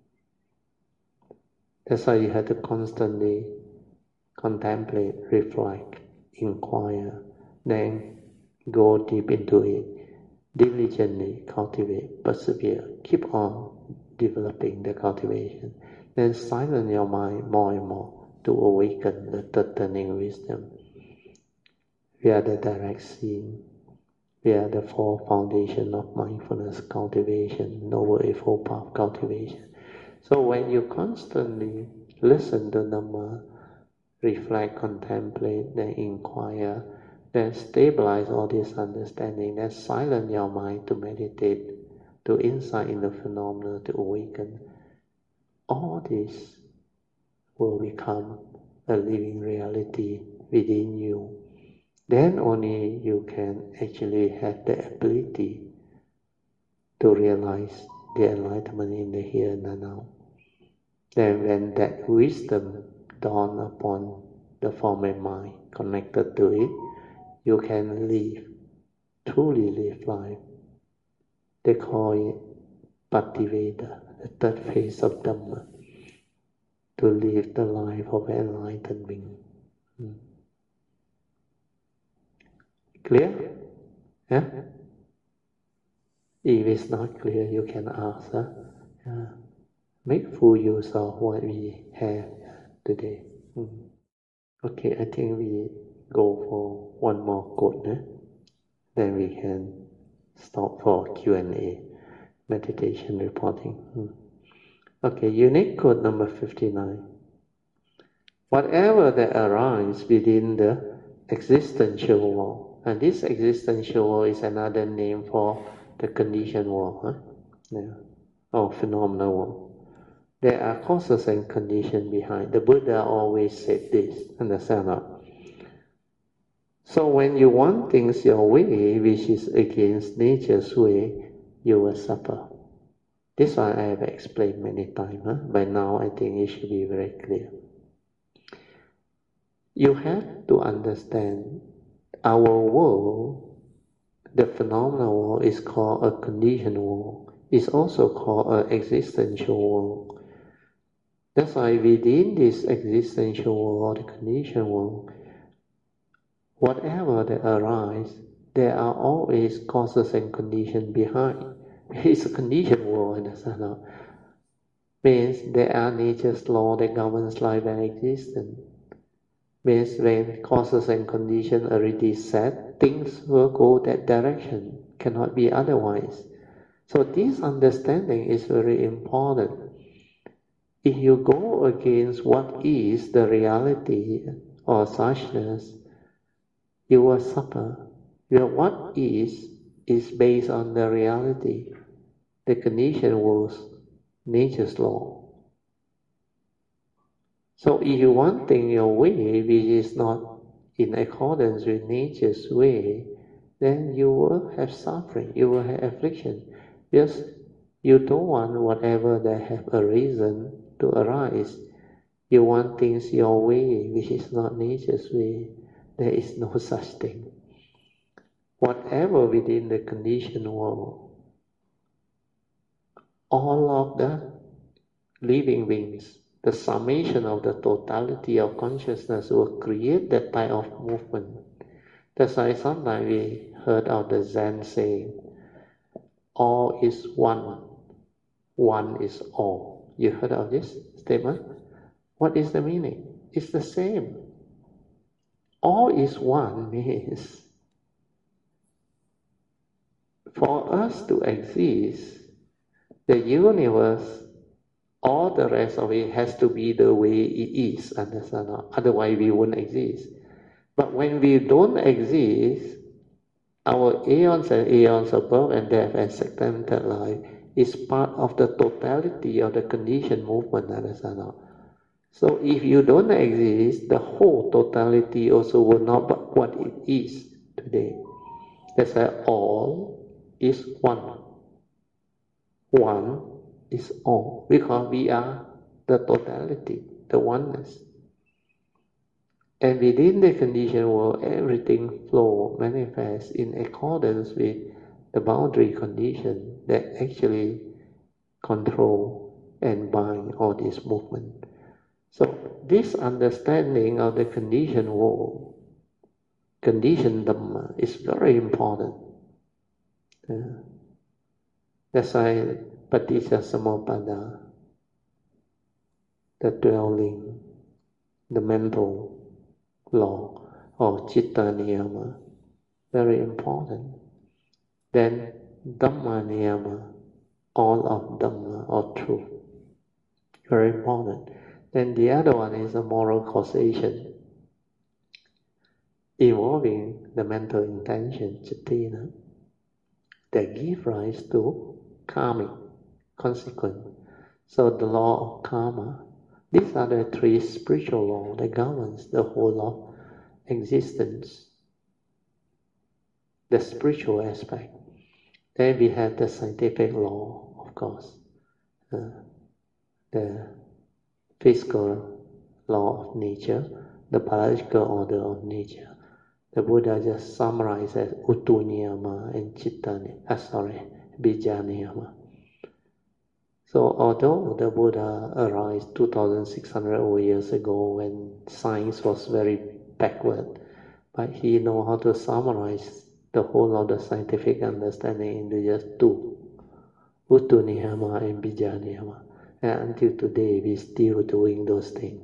[SPEAKER 1] That's why you have to constantly contemplate, reflect, inquire, then go deep into it. Diligently cultivate, persevere, keep on developing the cultivation. Then silence your mind more and more to awaken the third turning wisdom. We are the direct seeing. We are the four foundation of mindfulness cultivation, Noble Eightfold Path cultivation. So when you constantly listen to Dhamma, reflect, contemplate, then inquire, then stabilize all this understanding, then silence your mind to meditate, to insight in the phenomena, to awaken. All this will become a living reality within you. Then only you can actually have the ability to realize the enlightenment in the here and now. Then when that wisdom dawns upon the form and mind connected to it, you can live, truly live life. They call it Pativeda, the third phase of Dhamma, to live the life of enlightened being. Clear? Yeah? If it's not clear, you can ask. Make full use of what we have today. Okay, I think we go for one more quote. Then we can stop for Q&A, meditation reporting. Okay, unique quote number 59. Whatever that arises within the existential world, and this existential world is another name for the conditioned world, or phenomenal world. There are causes and conditions behind. The Buddha always said this, understand not? So when you want things your way, which is against nature's way, you will suffer. This one I have explained many times. By now I think it should be very clear. You have to understand our world, the phenomenal world, is called a conditioned world. It's also called an existential world. That's why within this existential world, the conditioned world, whatever that arises, there are always causes and conditions behind. It's a conditioned world, understand now? Means there are nature's law that governs life and existence. Means when causes and conditions already set, things will go that direction, cannot be otherwise. So this understanding is very important. If you go against what is the reality or suchness, you will suffer. What is based on the reality, the condition was nature's law. So if you want things your way, which is not in accordance with nature's way, then you will have suffering, you will have affliction. Because you don't want whatever that have a reason to arise. You want things your way, which is not nature's way. There is no such thing. Whatever within the conditioned world, all of the living beings, the summation of the totality of consciousness will create that type of movement. That's why sometimes we heard of the Zen saying, all is one, one is all. You heard of this statement? What is the meaning? It's the same. All is one means for us to exist, the universe, all the rest of it has to be the way it is, understand? Otherwise we won't exist. But when we don't exist, our aeons and aeons of birth and death and segmented life is part of the totality of the conditioned movement, understand? So if you don't exist, the whole totality also will not be what it is today. That's why all is one. One is all, because we are the totality, the oneness. And within the conditioned world, everything flows, manifests in accordance with the boundary condition that actually control and bind all this movement. So this understanding of the conditioned world, conditioned Dhamma, is very important. That's why Paticcasamuppada, the dwelling, the mental law, or Citta Niyama, very important. Then Dhamma Niyama, all of Dhamma or truth, very important. Then the other one is a moral causation. involving the mental intention, chitti, that give rise to karmic consequence. So the law of karma, these are the three spiritual laws that governs the whole of existence, the spiritual aspect. Then we have the scientific law, of course, the physical law of nature, the biological order of nature. The Buddha just summarized as Uttu Niyama and Chitta Bija Niyama. So although the Buddha arrived 2,600 over years ago when science was very backward, but he know how to summarize the whole of the scientific understanding into just two, Uttu Niyama and Bija Niyama. And until today, we still doing those things.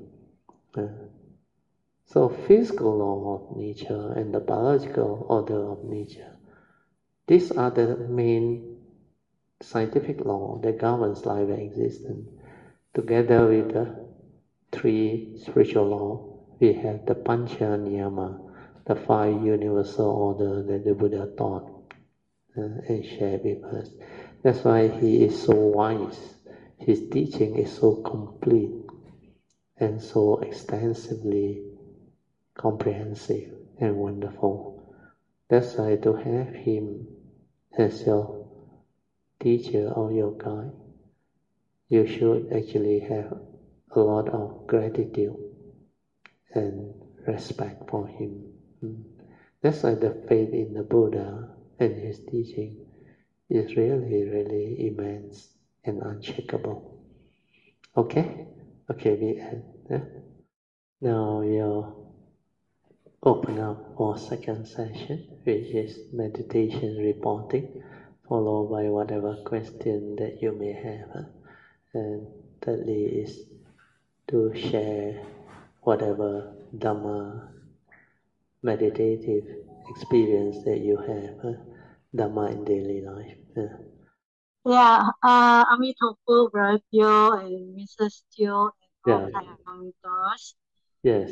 [SPEAKER 1] So physical law of nature and the biological order of nature, these are the main scientific law that governs life and existence. Together with the three spiritual laws, we have the Pancha Niyama, the five universal order that the Buddha taught and shared with us. That's why he is so wise. His teaching is so complete and so extensively comprehensive and wonderful. That's why to have him as your teacher or your guide, you should actually have a lot of gratitude and respect for him. That's why the faith in the Buddha and his teaching is really, really immense and unshakable. Okay? Okay, we end. Now we'll open up for second session, which is meditation reporting, followed by whatever question that you may have. And thirdly is to share whatever Dhamma meditative experience that you have, Dhamma in daily life.
[SPEAKER 2] Yeah, Amitabha, Brother Teo and Mrs. Teo and all
[SPEAKER 1] Yeah.
[SPEAKER 2] parameters.
[SPEAKER 1] Yes.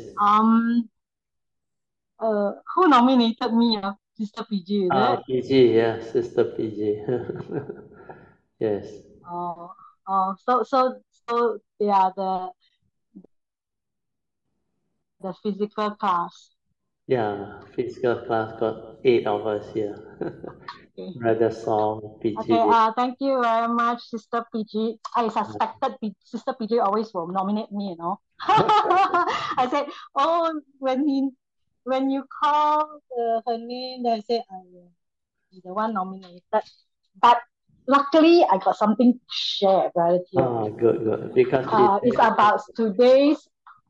[SPEAKER 2] Who nominated me? Sister PG, is it?
[SPEAKER 1] PG, yeah, Sister PG. Yes.
[SPEAKER 2] So they are the physical class.
[SPEAKER 1] Yeah, physical class got 8 of us here.
[SPEAKER 2] Okay.
[SPEAKER 1] Brother Song, PG.
[SPEAKER 2] Okay, thank you very much, Sister PG. I suspected Sister PG always will nominate me, I said, when you call her name, then I said, I will be the one nominated. But luckily, I got something to share, Brother Teo.
[SPEAKER 1] Good. Because
[SPEAKER 2] it's about today's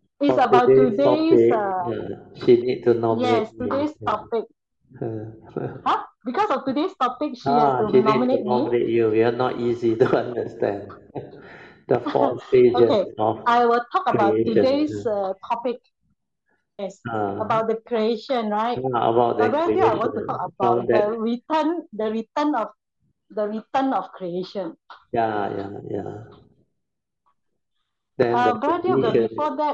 [SPEAKER 1] topic, she need to nominate.
[SPEAKER 2] Yes, today's topic.
[SPEAKER 1] Huh?
[SPEAKER 2] Because of today's topic, she has to nominate me.
[SPEAKER 1] You. We are not easy to understand. The 4 stages
[SPEAKER 2] Okay,
[SPEAKER 1] of
[SPEAKER 2] I will talk about
[SPEAKER 1] creation.
[SPEAKER 2] today's topic. Yes, about the creation, right?
[SPEAKER 1] About the creation.
[SPEAKER 2] I want to talk about the return of creation.
[SPEAKER 1] Yeah. Then
[SPEAKER 2] but before that,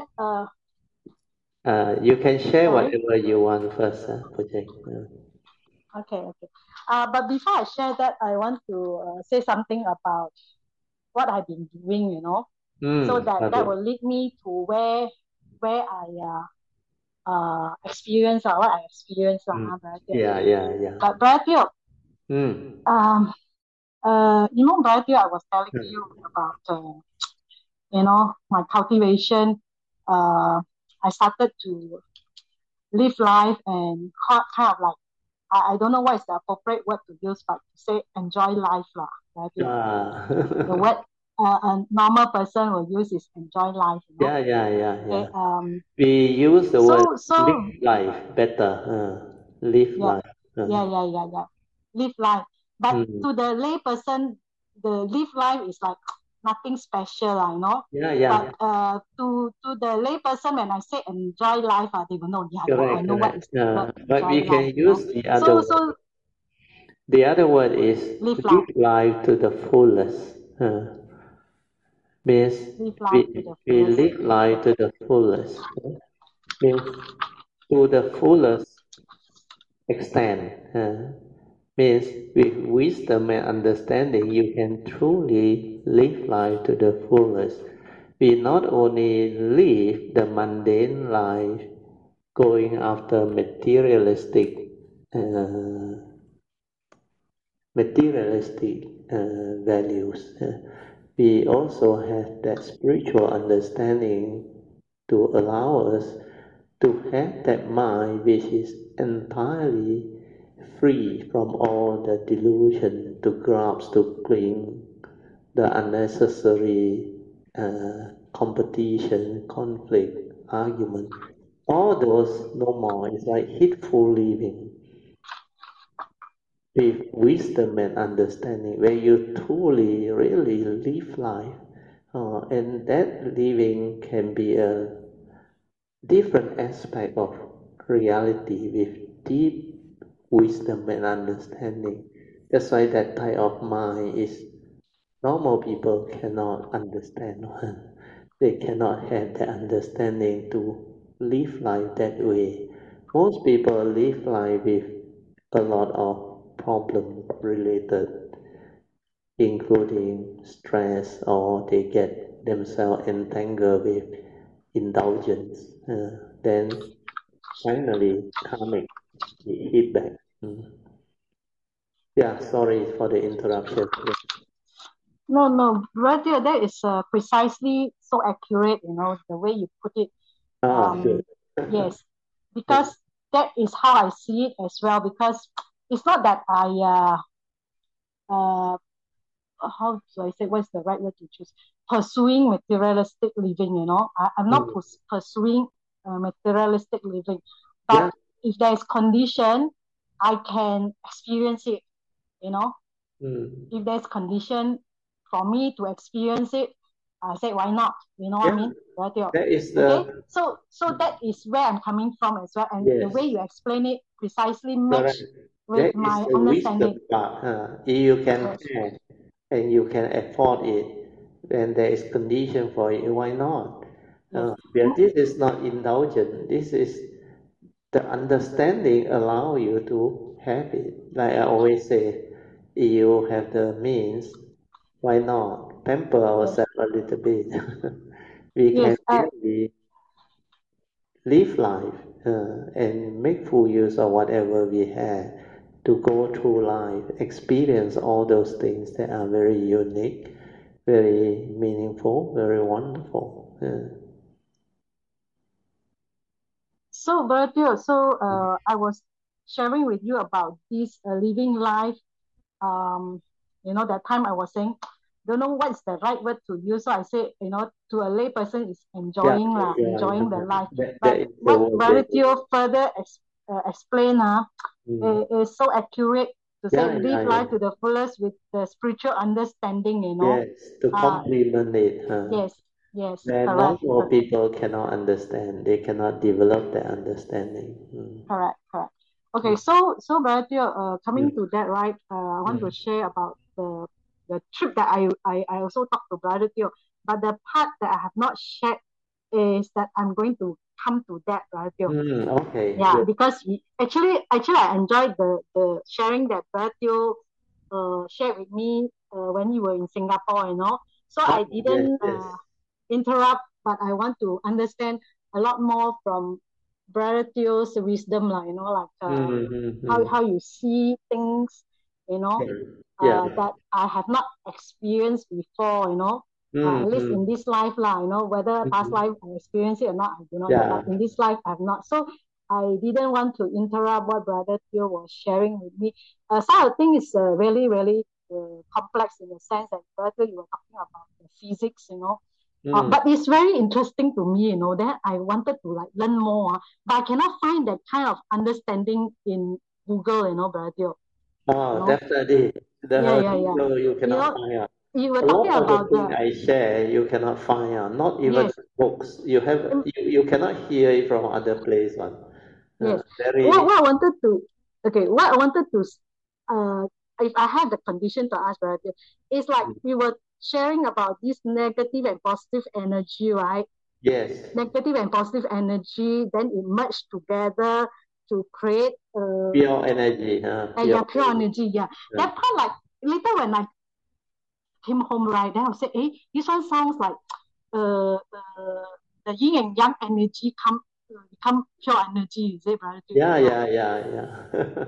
[SPEAKER 1] you can share whatever you want first, Project.
[SPEAKER 2] Okay. But before I share that, I want to say something about what I've been doing, so that will lead me to where I experience what I experienced.
[SPEAKER 1] Yeah.
[SPEAKER 2] But Brother Teo, Brother Teo, I was telling you about my cultivation. I started to live life and kind of like, I don't know what is the appropriate word to use, but to say enjoy life lah. Right? The word a normal person will use is enjoy life.
[SPEAKER 1] Yeah.
[SPEAKER 2] Okay,
[SPEAKER 1] we use the word live life better. Live life.
[SPEAKER 2] Yeah. Live life. But to the lay person, the live life is like nothing special,
[SPEAKER 1] Yeah.
[SPEAKER 2] But to the lay person, when I say enjoy life, they will know. I know what is
[SPEAKER 1] but we can use the other word. The other word is live life to the fullest. Means we live life to the fullest. Means to the fullest extend. Means with wisdom and understanding, you can truly live life to the fullest. We not only live the mundane life, going after materialistic values. We also have that spiritual understanding to allow us to have that mind which is entirely free from all the delusion, to grasp, to cling, the unnecessary competition, conflict, argument. All those no more. It's like hateful living with wisdom and understanding, where you truly, really live life. And that living can be a different aspect of reality with deep wisdom and understanding. That's why that type of mind is normal people cannot understand. They cannot have the understanding to live life that way. Most people live life with a lot of problem related, including stress, or they get themselves entangled with indulgence. Then finally karmic hit back. Yeah, sorry for the interruption.
[SPEAKER 2] No, Brother, that is precisely so accurate, the way you put it.
[SPEAKER 1] Good.
[SPEAKER 2] Yes, because that is how I see it as well. Because it's not that how do I say, what's the right word to choose? Pursuing materialistic living, I'm not pursuing materialistic living. But if there's condition, I can experience it, If there's condition for me to experience it, I say, why not? You know what I mean?
[SPEAKER 1] That is the...
[SPEAKER 2] Okay, so that is where I'm coming from as well. And the way you explain it precisely match with my understanding.
[SPEAKER 1] Part. If you can pay and you can afford it, then there is condition for it. Why not? But this is not indulgent. This is the understanding allow you to have it. Like I always say, if you have the means, why not pamper ourselves a little bit? We can really live life and make full use of whatever we have to go through life, experience all those things that are very unique, very meaningful, very wonderful.
[SPEAKER 2] So, Bertil, I was sharing with you about this living life. That time I was saying, don't know what's the right word to use. So I say, to a lay person is enjoying the life. But what Bertil further explain is so accurate to say live life to the fullest with the spiritual understanding,
[SPEAKER 1] Yes, to complement it.
[SPEAKER 2] Yes,
[SPEAKER 1] Where
[SPEAKER 2] correct.
[SPEAKER 1] normal people cannot understand, they cannot develop that understanding.
[SPEAKER 2] Correct. Okay, so Bertil, coming to that, right? I want to share about the trip that I also talked to Brother Teo. But the part that I have not shared is that I'm going to come to that, Brother Teo.
[SPEAKER 1] Okay.
[SPEAKER 2] Yeah,
[SPEAKER 1] good.
[SPEAKER 2] because actually I enjoyed the sharing that Brother Teo shared with me when you were in Singapore, So I didn't interrupt, but I want to understand a lot more from Brother Teo's wisdom, how you see things, that I have not experienced before, at least in this life, whether past life I experienced it or not, I do not know, but in this life I have not. So I didn't want to interrupt what Brother Teo was sharing with me. Some of the things is really, really complex in the sense that Brother, you were talking about the physics, but it's very interesting to me, that I wanted to learn more, but I cannot find that kind of understanding in Google, Brother Teo.
[SPEAKER 1] Definitely. You cannot find out.
[SPEAKER 2] You were
[SPEAKER 1] A lot
[SPEAKER 2] talking
[SPEAKER 1] of the
[SPEAKER 2] about
[SPEAKER 1] things I share, you cannot find out. Not even books. You cannot hear it from other place.
[SPEAKER 2] Yes.
[SPEAKER 1] Very...
[SPEAKER 2] What I wanted to, if I had the condition to ask Brother, it's like we were sharing about this negative and positive energy, right?
[SPEAKER 1] Yes.
[SPEAKER 2] Negative and positive energy, then it merged together to create
[SPEAKER 1] pure energy.
[SPEAKER 2] Pure energy. Yeah. That part, like later when I came home, right, then I say, hey, this one sounds like the yin and yang energy become pure energy. Is it, brother?
[SPEAKER 1] Yeah.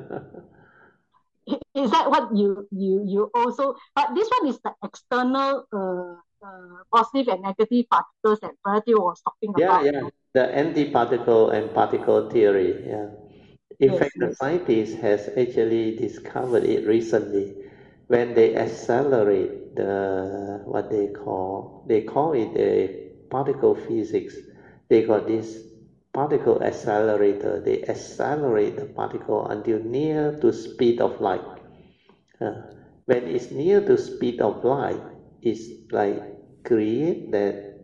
[SPEAKER 2] Is that what you also? But this one is the external positive and negative particles that Brother was talking about.
[SPEAKER 1] Yeah. The antiparticle and particle theory. Yeah. In fact, the scientists has actually discovered it recently when they accelerate what they call it a particle physics. They got this particle accelerator. They accelerate the particle until near to speed of light. When it's near to speed of light, it's like create that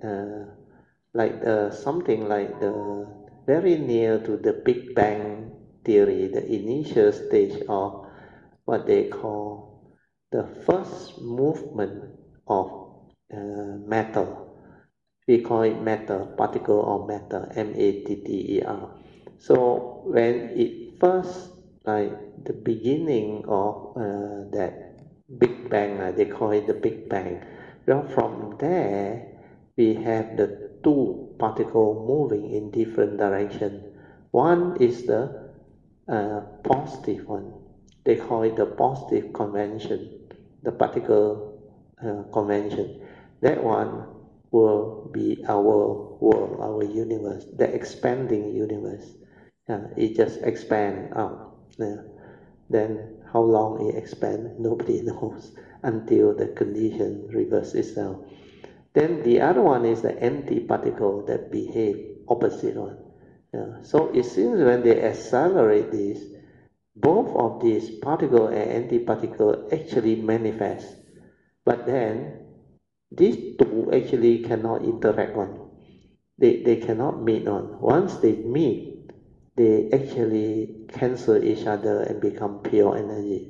[SPEAKER 1] something like the very near to the Big Bang theory, the initial stage of what they call the first movement of matter. We call it matter, particle or matter, matter. So when it first, like the beginning of that Big Bang, they call it the Big Bang. Well, from there, we have the two particles moving in different direction. One is the positive one. They call it the positive convention, the particle convention. That one will be our world, our universe, the expanding universe. It just expands out. Then how long it expands, nobody knows until the condition reverses itself. Then the other one is the anti-particle that behave opposite one. So it seems when they accelerate this, both of these particle and antiparticle actually manifest. But then these two actually cannot interact on. They cannot meet on. Once they meet, they actually cancel each other and become pure energy.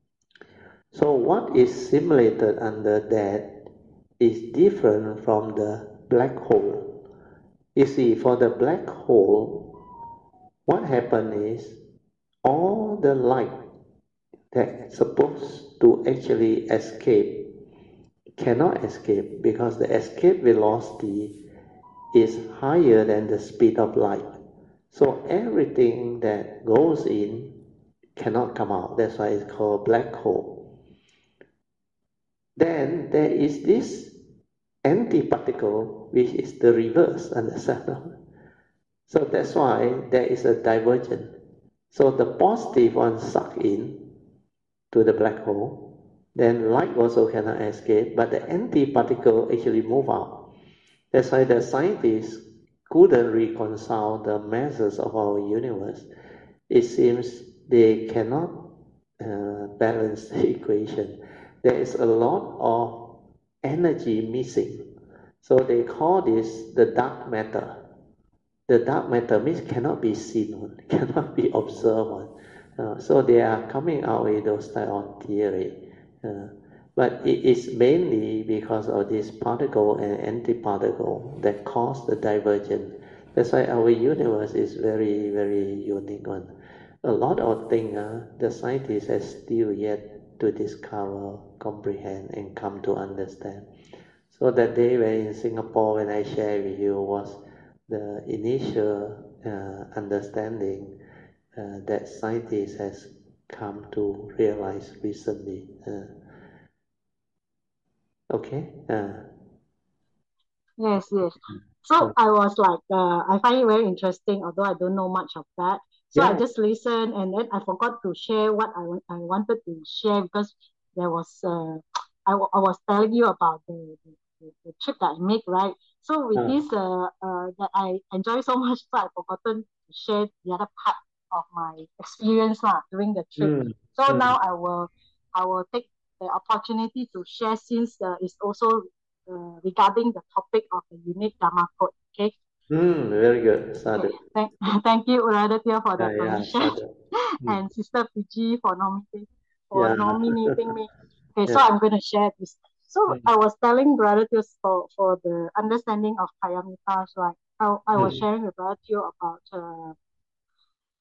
[SPEAKER 1] So what is simulated under that is different from the black hole. You see, for the black hole, what happens is all the light that's supposed to actually escape cannot escape because the escape velocity is higher than the speed of light. So everything that goes in cannot come out. That's why it's called black hole. Then there is this antiparticle, which is the reverse, understand? So that's why there is a divergence. So the positive one suck in to the black hole, then light also cannot escape, but the antiparticle actually move out. That's why the scientists couldn't reconcile the masses of our universe. It seems they cannot balance the equation. There is a lot of energy missing. So they call this the dark matter. The dark matter means cannot be seen, cannot be observed. So they are coming out with those type of theory. But it is mainly because of this particle and antiparticle that cause the divergence. That's why our universe is very, very unique one. A lot of things the scientists have still yet to discover, comprehend, and come to understand. So that day when in Singapore, when I shared with you, was the initial understanding that scientists has come to realize recently. Okay.
[SPEAKER 2] Yes. So I was like, I find it very interesting, although I don't know much of that. So I just listened, and then I forgot to share what I wanted to share because there was I was telling you about the trip that I made, right? So with this that I enjoy so much, so I forgotten to share the other part of my experience during the trip. So now I will take the opportunity to share since it's also regarding the topic of the unique Dharma code. Okay.
[SPEAKER 1] Very good. Sadhu.
[SPEAKER 2] Thank you, Brother Theo, for the permission,
[SPEAKER 1] Yeah,
[SPEAKER 2] and Sister Fiji for nominating me. Okay,
[SPEAKER 1] Yeah.
[SPEAKER 2] so I'm going to share this. So I was telling Brother Theo for the understanding of Kayamitas, right? I was sharing with Brother Theo about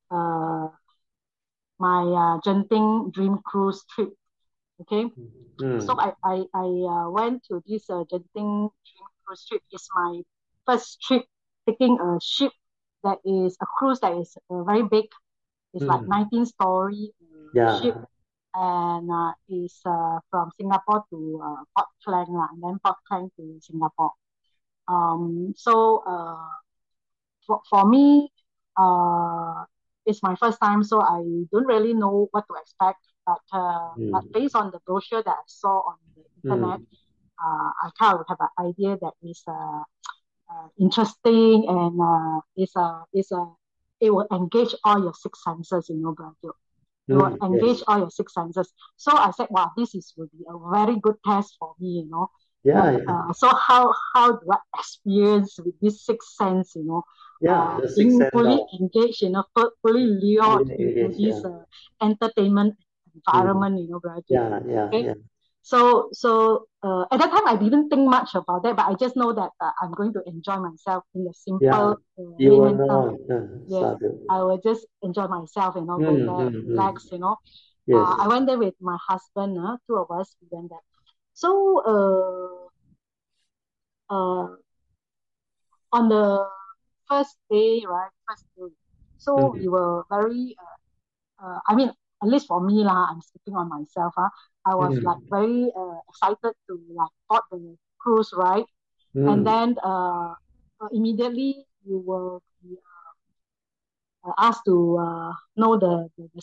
[SPEAKER 2] my Genting Dream Cruise trip. Okay, so I went to this Genting Dream Cruise trip. It's my first trip taking a ship that is a cruise that is very big. It's like 19-story ship,
[SPEAKER 1] Yeah.
[SPEAKER 2] and is from Singapore to Port Klang, and then Port Klang to Singapore. So for me, it's my first time, so I don't really know what to expect. But based on the brochure that I saw on the internet, I kind of have an idea that is interesting, and it will engage all your six senses, Brazil. It will engage
[SPEAKER 1] Yes.
[SPEAKER 2] all your six senses. So I said, wow, will be a very good test for me.
[SPEAKER 1] Yeah,
[SPEAKER 2] That,
[SPEAKER 1] yeah.
[SPEAKER 2] so how do I experience with this sixth sense,
[SPEAKER 1] Yeah, the sixth
[SPEAKER 2] being
[SPEAKER 1] sense
[SPEAKER 2] fully
[SPEAKER 1] of
[SPEAKER 2] engaged, fully lured into
[SPEAKER 1] engage,
[SPEAKER 2] this
[SPEAKER 1] yeah.
[SPEAKER 2] entertainment
[SPEAKER 1] Mm.
[SPEAKER 2] environment, Brazil.
[SPEAKER 1] Yeah, yeah,
[SPEAKER 2] Okay.
[SPEAKER 1] yeah.
[SPEAKER 2] So at that time I didn't think much about that, but I just know that I'm going to enjoy myself in a
[SPEAKER 1] Yeah.
[SPEAKER 2] simple
[SPEAKER 1] You will
[SPEAKER 2] layman term.
[SPEAKER 1] know,
[SPEAKER 2] Yes,
[SPEAKER 1] Sadhu.
[SPEAKER 2] I will just enjoy myself, go there and
[SPEAKER 1] Mm.
[SPEAKER 2] relax.
[SPEAKER 1] Yes.
[SPEAKER 2] I went there with my husband, two of us, we went there. So uh, on the first day, right? First day. So we
[SPEAKER 1] Mm.
[SPEAKER 2] were very, I mean, at least for me, lah, I'm speaking on myself. I was like
[SPEAKER 1] Mm.
[SPEAKER 2] very excited to like board the cruise, right? And
[SPEAKER 1] Mm.
[SPEAKER 2] then immediately you will be asked to know the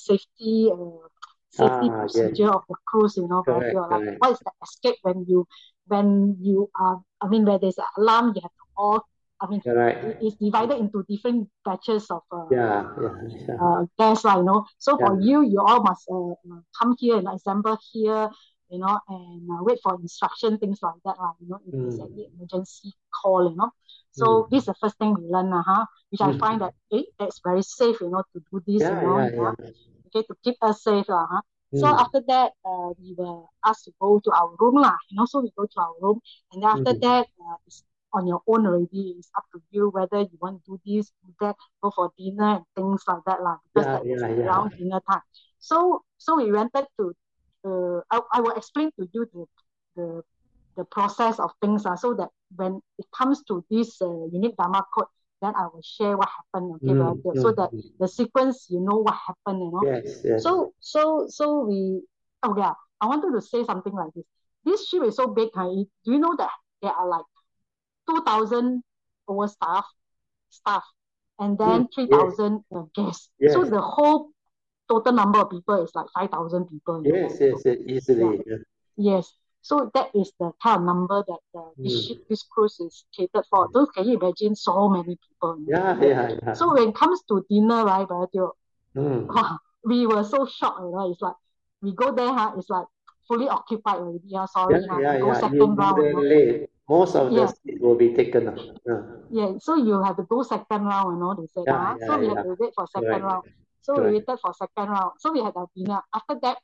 [SPEAKER 2] safety
[SPEAKER 1] Yes.
[SPEAKER 2] procedure of the cruise, where
[SPEAKER 1] Correct,
[SPEAKER 2] you're like,
[SPEAKER 1] correct.
[SPEAKER 2] what is the escape when you are, I mean, where there's an alarm, you have to all, I mean,
[SPEAKER 1] Correct.
[SPEAKER 2] it's divided into different batches of
[SPEAKER 1] Yeah, yeah, yeah.
[SPEAKER 2] guests, so for
[SPEAKER 1] Yeah.
[SPEAKER 2] you all must come here and assemble here, and wait for instruction, things like that, if there's
[SPEAKER 1] Mm.
[SPEAKER 2] any emergency call, so this is
[SPEAKER 1] Mm.
[SPEAKER 2] the first thing we learn, which I find that that's very safe, to do this,
[SPEAKER 1] Yeah, yeah,
[SPEAKER 2] yeah,
[SPEAKER 1] yeah.
[SPEAKER 2] okay, to keep us safe, So
[SPEAKER 1] Mm.
[SPEAKER 2] after that, we were asked to go to our room, so we go to our room, and then after
[SPEAKER 1] Mm.
[SPEAKER 2] that, it's on your own already. It's up to you whether you want to do this, do that, go for dinner and things like that, because
[SPEAKER 1] Yeah,
[SPEAKER 2] that is
[SPEAKER 1] yeah, yeah.
[SPEAKER 2] around dinner time. So we wanted to, I will explain to you the the process of things, so that when it comes to this unique Dharma code, then I will share what happened, okay, so that
[SPEAKER 1] Mm.
[SPEAKER 2] the sequence, what happened,
[SPEAKER 1] Yes, yes.
[SPEAKER 2] So oh yeah, I wanted to say something like this. This ship is so big, do you know that there are like 2,000 over staff, and then
[SPEAKER 1] Yes,
[SPEAKER 2] 3,000 guests. So
[SPEAKER 1] yes,
[SPEAKER 2] the whole total number of people is like 5,000 people,
[SPEAKER 1] yes, yes, yes,
[SPEAKER 2] yeah,
[SPEAKER 1] easily. Yeah.
[SPEAKER 2] yes. So that is the kind of number that
[SPEAKER 1] Mm.
[SPEAKER 2] this cruise is catered for. Those, can you imagine so many people?
[SPEAKER 1] Yeah, yeah, yeah.
[SPEAKER 2] So when it comes to dinner, right,
[SPEAKER 1] Mm.
[SPEAKER 2] wow, we were so shocked. It's like we go there, it's like fully occupied already. Yeah,
[SPEAKER 1] Yeah,
[SPEAKER 2] sorry,
[SPEAKER 1] yeah,
[SPEAKER 2] we go
[SPEAKER 1] yeah. You
[SPEAKER 2] second
[SPEAKER 1] you
[SPEAKER 2] round.
[SPEAKER 1] are late. Most of the
[SPEAKER 2] Yeah,
[SPEAKER 1] seat will be taken up.
[SPEAKER 2] yeah. So you have to go second round, they said,
[SPEAKER 1] Yeah, yeah,
[SPEAKER 2] so we had
[SPEAKER 1] yeah.
[SPEAKER 2] to wait for second
[SPEAKER 1] Correct,
[SPEAKER 2] round. So we
[SPEAKER 1] correct.
[SPEAKER 2] waited for second round. So we had our dinner. After that,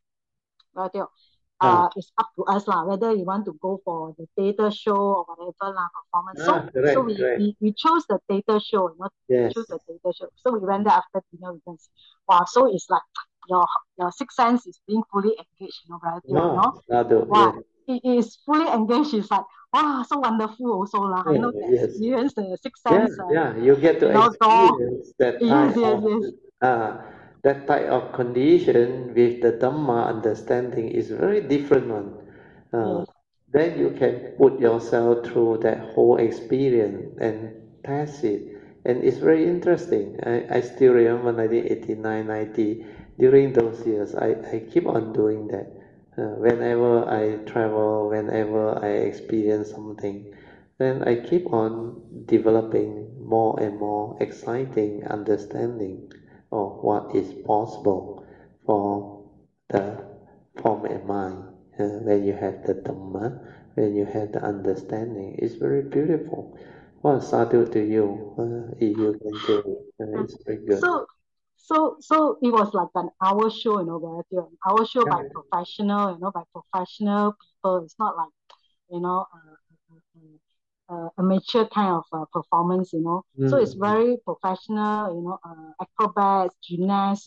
[SPEAKER 1] Ah,
[SPEAKER 2] it's up to us lah, whether you want to go for the theater show or whatever lah, performance. So
[SPEAKER 1] correct,
[SPEAKER 2] we,
[SPEAKER 1] correct.
[SPEAKER 2] we, we chose the theater show, we
[SPEAKER 1] Yes.
[SPEAKER 2] chose the theater show. So we went there after dinner. We can see, wow, so it's like your sixth sense is being fully engaged, right?
[SPEAKER 1] No, Sadhu,
[SPEAKER 2] Wow,
[SPEAKER 1] yes.
[SPEAKER 2] it is fully engaged. It's like, wow, so wonderful also lah.
[SPEAKER 1] Oh,
[SPEAKER 2] To
[SPEAKER 1] yes.
[SPEAKER 2] experience the sixth
[SPEAKER 1] Yeah,
[SPEAKER 2] sense,
[SPEAKER 1] yeah. You get to
[SPEAKER 2] door.
[SPEAKER 1] experience
[SPEAKER 2] Yes, yes, yes.
[SPEAKER 1] that type of condition with the Dhamma understanding is very different one. Uh,
[SPEAKER 2] Yes.
[SPEAKER 1] then you can put yourself through that whole experience and test it. And it's very interesting. I still remember 1989, 90. During those years, I keep on doing that. Whenever I travel, whenever I experience something, then I keep on developing more and more exciting understanding of what is possible for the form and mind. When you have the Dhamma, when you have the understanding, it's very beautiful. Well, sadhu to you, if you can do it, it's very good.
[SPEAKER 2] So, so it was like an hour show, where an hour show by professional, by professional people. It's not like, you know, amateur kind of performance, So it's very professional, acrobats, gymnasts,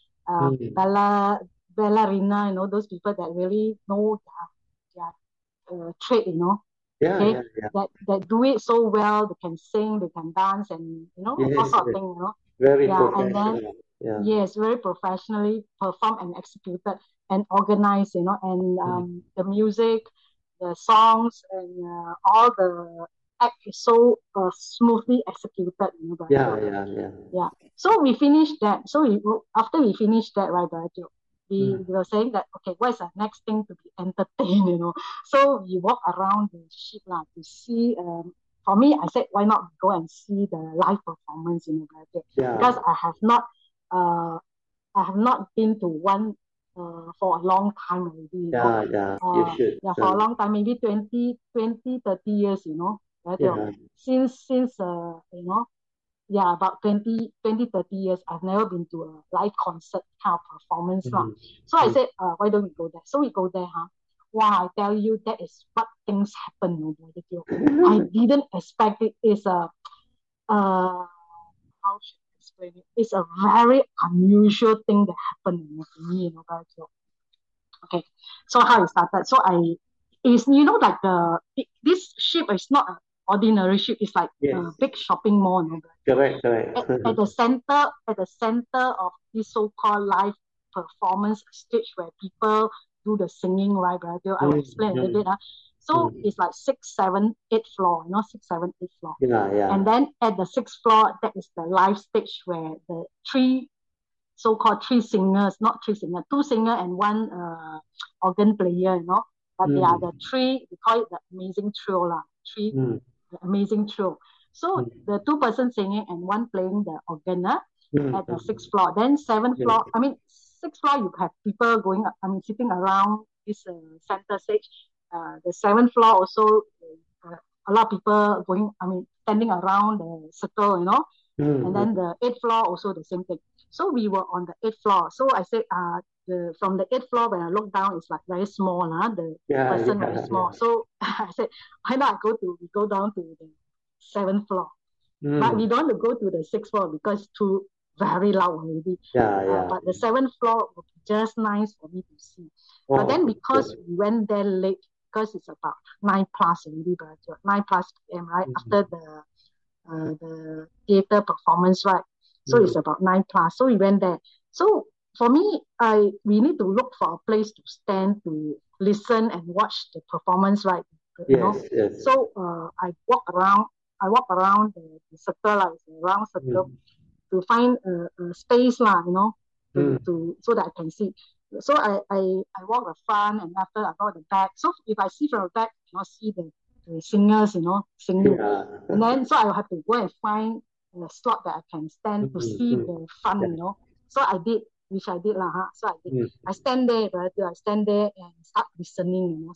[SPEAKER 2] ballerina, those people that really know their trade,
[SPEAKER 1] Yeah,
[SPEAKER 2] okay,
[SPEAKER 1] yeah, yeah.
[SPEAKER 2] that do it so well. They can sing, they can dance, and all
[SPEAKER 1] Yes,
[SPEAKER 2] sort of
[SPEAKER 1] yes.
[SPEAKER 2] thing,
[SPEAKER 1] Very
[SPEAKER 2] Yeah, and then
[SPEAKER 1] professional. Yeah.
[SPEAKER 2] yes, very professionally performed and executed and organized, and the music, the songs, and all the act is so smoothly executed,
[SPEAKER 1] Yeah,
[SPEAKER 2] Brazil.
[SPEAKER 1] yeah, yeah.
[SPEAKER 2] Yeah. So we finished that. So after we finished that, right, Brazil, we were saying that, okay, what's the next thing to be entertained, So we walk around the ship lah, to see, for me, I said, why not go and see the live performance, Brazil? Because
[SPEAKER 1] Yeah,
[SPEAKER 2] uh, I have not been to one for a long time already,
[SPEAKER 1] yeah, yeah. You should.
[SPEAKER 2] Yeah, for a long time, maybe 30 years, Brazil.
[SPEAKER 1] Yeah.
[SPEAKER 2] Since yeah, about 30 years, I've never been to a live concert kind of performance lah.
[SPEAKER 1] Mm,
[SPEAKER 2] So I
[SPEAKER 1] mm.
[SPEAKER 2] said, why don't we go there? So we go there, huh? Wow, I tell you, that is what things happen, Brother Teo. I didn't expect it. It's how should I explain it? It's a very unusual thing that happened, to me, Brother Teo. Okay, so how it started. So is like this ship is not an ordinary ship. It's like
[SPEAKER 1] Yes,
[SPEAKER 2] a big shopping mall,
[SPEAKER 1] correct, correct.
[SPEAKER 2] at the center of this so-called live performance stage where people do the singing, right, Brother? I will explain a little bit. So
[SPEAKER 1] Mm.
[SPEAKER 2] it's like 6, 7, 8 floor, 6, 7, 8 floor.
[SPEAKER 1] Yeah, yeah.
[SPEAKER 2] And then at the 6th floor, that is the live stage where the so-called three singers, not three singers, two singer and one organ player, But they are the three, we call it the amazing trio lah.
[SPEAKER 1] Mm.
[SPEAKER 2] The amazing trio. So the two-person singing and one playing the organ at the 6th floor. Then 7th floor, 6th floor you have people going, sitting around this center stage. The 7th floor also, a lot of people going, standing around the circle, And then the 8th floor also the same thing. So we were on the 8th floor. So I said, from the 8th floor, when I look down, it's like very small, the person very small. So I said, why not we go down to the 7th floor. But we don't want to go to the 6th floor because it's too very loud already.
[SPEAKER 1] Yeah.
[SPEAKER 2] But the 7th floor would be just nice for me to see. But then because we went there late, because it's about 9 plus already, but 9 plus p.m., right? After the theater performance, right? So it's about 9 plus. So we went there. So for me, we need to look for a place to stand to listen and watch the performance, right?
[SPEAKER 1] Yes.
[SPEAKER 2] So I walk around the circle, like it's a round circle, to find a space, lah, so that I can see. So I walk the front, and after I go the back. So if I see from the back, I cannot see the singers, singing.
[SPEAKER 1] Yeah.
[SPEAKER 2] And then so I will have to go and find a slot that I can stand to see the fun, So I did, which I did lah. So I did. I stand there, but I stand there and start listening,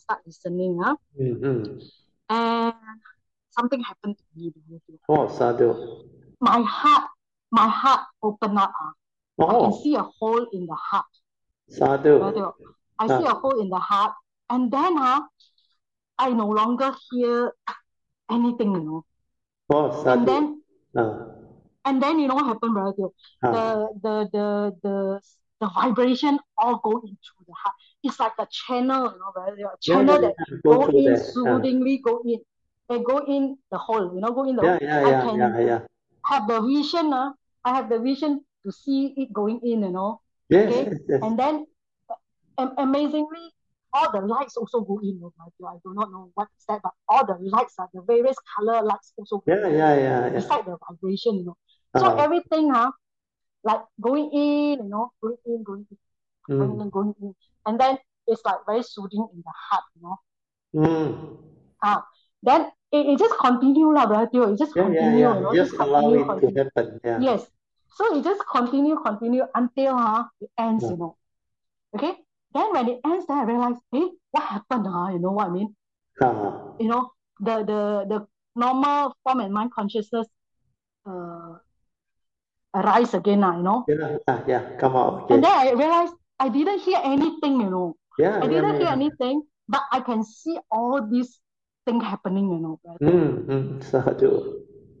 [SPEAKER 2] And something happened to me.
[SPEAKER 1] Oh, sadhu.
[SPEAKER 2] My heart opened up. I can see a hole in the heart.
[SPEAKER 1] Sadhu.
[SPEAKER 2] I see a hole in the heart, and then I no longer hear anything,
[SPEAKER 1] Oh, sadhu.
[SPEAKER 2] And then you know what happened, brother? The vibration all go into the heart. It's like a channel, brother. A channel that go in soothingly, go in. They go in the hole, go in the hole. I can have the vision, I have the vision to see it going in,
[SPEAKER 1] Yes.
[SPEAKER 2] And then amazingly, all the lights also go in. I do not know what is that, but all the lights are the various color lights also go in. Beside the vibration, So everything, like going in, going in, going in. And then it's like very soothing in the heart, Then it just continue, brother. It just continue,
[SPEAKER 1] Just allow it to happen. Yeah.
[SPEAKER 2] Yes. So it just continue until it ends, Okay? Then when it ends, then I realize, what happened? You know what I mean? The normal form and mind consciousness arise again,
[SPEAKER 1] come out.
[SPEAKER 2] And then I realized I didn't hear anything,
[SPEAKER 1] Yeah,
[SPEAKER 2] I didn't hear anything, but I can see all these thing happening, right?
[SPEAKER 1] Sadhu.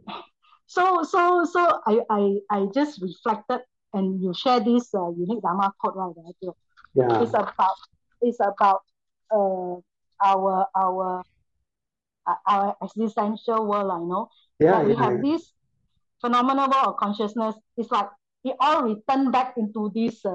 [SPEAKER 2] So I just reflected, and you share this unique Dharma quote, right?
[SPEAKER 1] Yeah.
[SPEAKER 2] It's about our our existential world,
[SPEAKER 1] Yeah,
[SPEAKER 2] like we
[SPEAKER 1] yeah,
[SPEAKER 2] have this phenomenal world of consciousness. It's like it all return back into this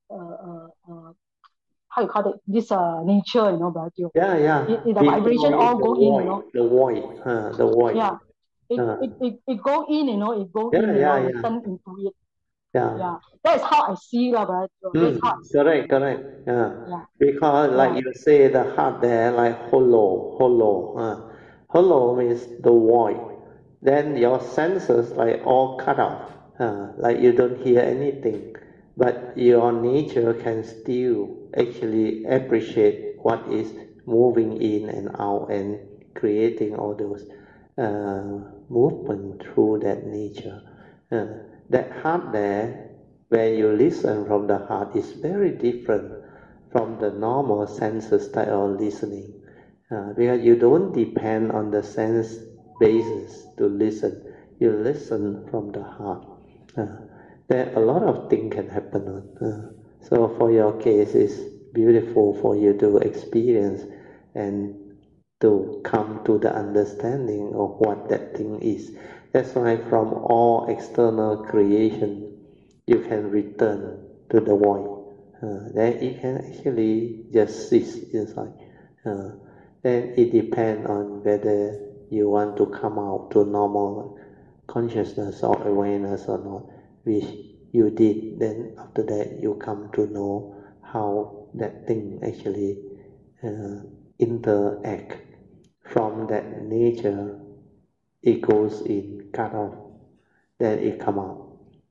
[SPEAKER 2] how you call it, this nature, but
[SPEAKER 1] yeah.
[SPEAKER 2] the
[SPEAKER 1] We call
[SPEAKER 2] vibration
[SPEAKER 1] it
[SPEAKER 2] all
[SPEAKER 1] the
[SPEAKER 2] go in,
[SPEAKER 1] void, the void.
[SPEAKER 2] yeah, it
[SPEAKER 1] Uh,
[SPEAKER 2] it it, it go in, it go
[SPEAKER 1] yeah,
[SPEAKER 2] in,
[SPEAKER 1] yeah, yeah,
[SPEAKER 2] return into it.
[SPEAKER 1] yeah.
[SPEAKER 2] Yeah, that's how I see it, right? That's how I see it.
[SPEAKER 1] Correct. Yeah.
[SPEAKER 2] Yeah,
[SPEAKER 1] Because like
[SPEAKER 2] yeah,
[SPEAKER 1] you say, the heart there like hollow. Hollow means the void. Then your senses like all cut off. Like you don't hear anything. But your nature can still actually appreciate what is moving in and out and creating all those movement through that nature. Uh, that heart there, when you listen from the heart, is very different from the normal senses style of listening. Because you don't depend on the sense basis to listen. You listen from the heart. Uh, there a lot of things can happen. So for your case, it's beautiful for you to experience and to come to the understanding of what that thing is. That's why from all external creation, you can return to the void. Then it can actually just sit inside. Uh, then it depends on whether you want to come out to normal consciousness or awareness or not, which you did. Then after that, you come to know how that thing actually interact. From that nature, it goes in, cut off, then it come out.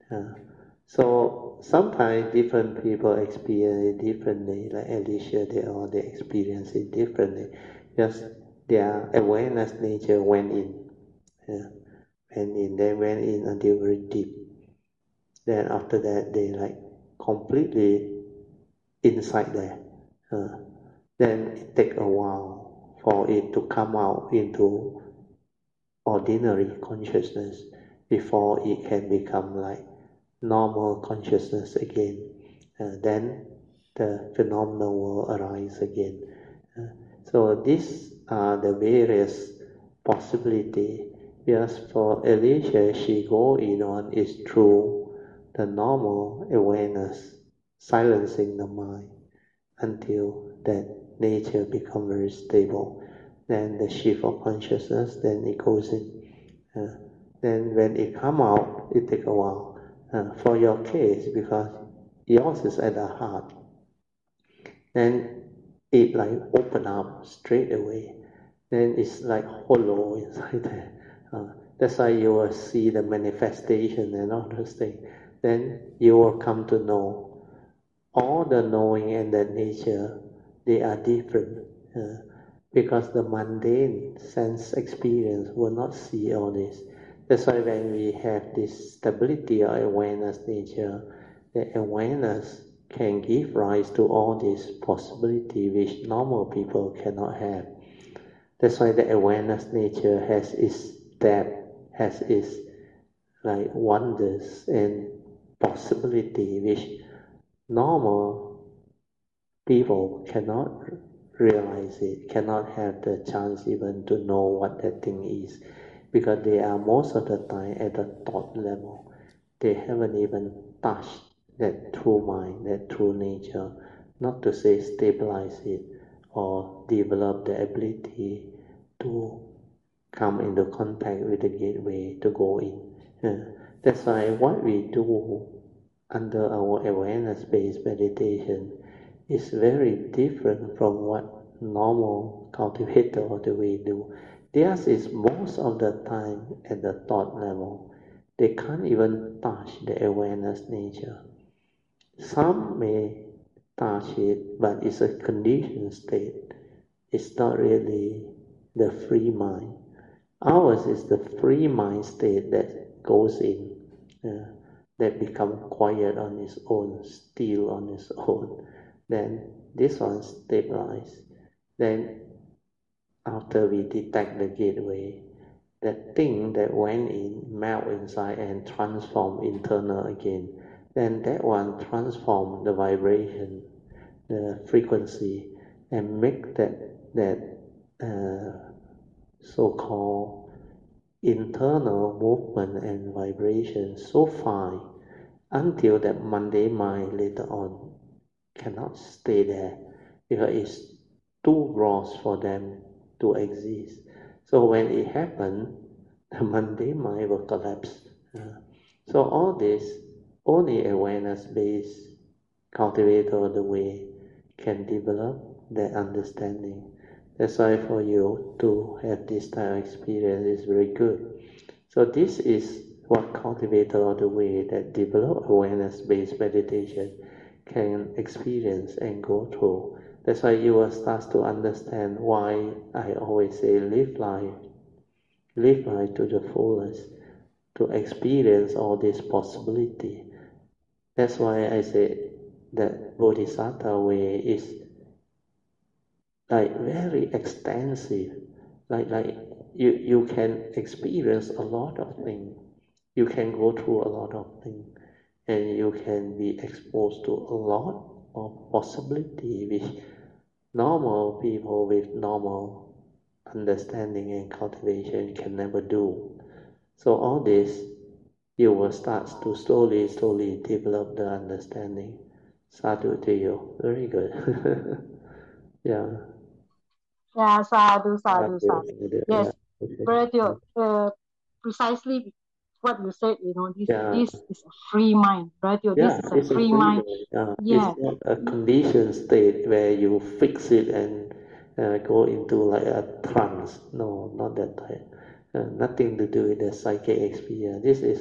[SPEAKER 1] So sometimes different people experience it differently. Like Alicia, they experience it differently. Just their awareness nature went in, they went in until very deep. Then after that, they like completely inside there. Uh, then it take a while for it to come out into ordinary consciousness before it can become like normal consciousness again. Then the phenomenal will arise again. So these are the various possibility. Yes, for Alicia, she go in on is through the normal awareness, silencing the mind until that nature become very stable. Then the shift of consciousness, then it goes in. Uh, then when it come out, it take a while. For your case, because yours is at the heart, then it like open up straight away. Then it's like hollow inside there. That's why you will see the manifestation and all those things. Then you will come to know all the knowing and the nature, they are different. Because the mundane sense experience will not see all this. That's why when we have this stability or awareness nature, the awareness can give rise to all these possibility which normal people cannot have. That's why the awareness nature has its depth, has its like wonders and possibility which normal people cannot realize it, cannot have the chance even to know what that thing is, because they are most of the time at the thought level. They haven't even touched that true mind, that true nature, not to say stabilize it or develop the ability to come into contact with the gateway to go in. That's why what we do under our awareness-based meditation is very different from what normal cultivator or the way do. Theirs is most of the time at the thought level. They can't even touch the awareness nature. Some may touch it, but it's a conditioned state. It's not really the free mind. Ours is the free mind state that goes in, that become quiet on its own, still on its own. Then this one stabilize. Then after we detect the gateway, that thing that went in, melt inside and transform internal again, then that one transform the vibration, the frequency, and make that so-called internal movement and vibration so fine until that Monday mind later on cannot stay there because it's too gross for them to exist. So when it happens, the Monday mind will collapse. So all this, only awareness-based cultivator of the way can develop that understanding. That's why for you to have this type of experience is very good. So this is what cultivator of the way that develop awareness-based meditation can experience and go through. That's why you will start to understand why I always say live life to the fullest, to experience all this possibility. That's why I say that Bodhisattva way is like very extensive. Like you can experience a lot of things. You can go through a lot of things, and you can be exposed to a lot of possibility which normal people with normal understanding and cultivation can never do. So all this, you will start to slowly develop the understanding. Sadhu to you. Very good. Yeah.
[SPEAKER 2] Yeah, sadhu, sadhu,
[SPEAKER 1] Sadhu,
[SPEAKER 2] sadhu.
[SPEAKER 1] sadhu. Yeah.
[SPEAKER 2] Yes,
[SPEAKER 1] Okay.
[SPEAKER 2] very good. Precisely what you said,
[SPEAKER 1] Yeah.
[SPEAKER 2] this is a free mind, right? This
[SPEAKER 1] Yeah,
[SPEAKER 2] is a
[SPEAKER 1] it's a
[SPEAKER 2] free
[SPEAKER 1] freedom.
[SPEAKER 2] mind.
[SPEAKER 1] It's
[SPEAKER 2] Yeah,
[SPEAKER 1] not a conditioned state where you fix it and go into like a trance. No, not that type. Nothing to do with the psychic experience. This is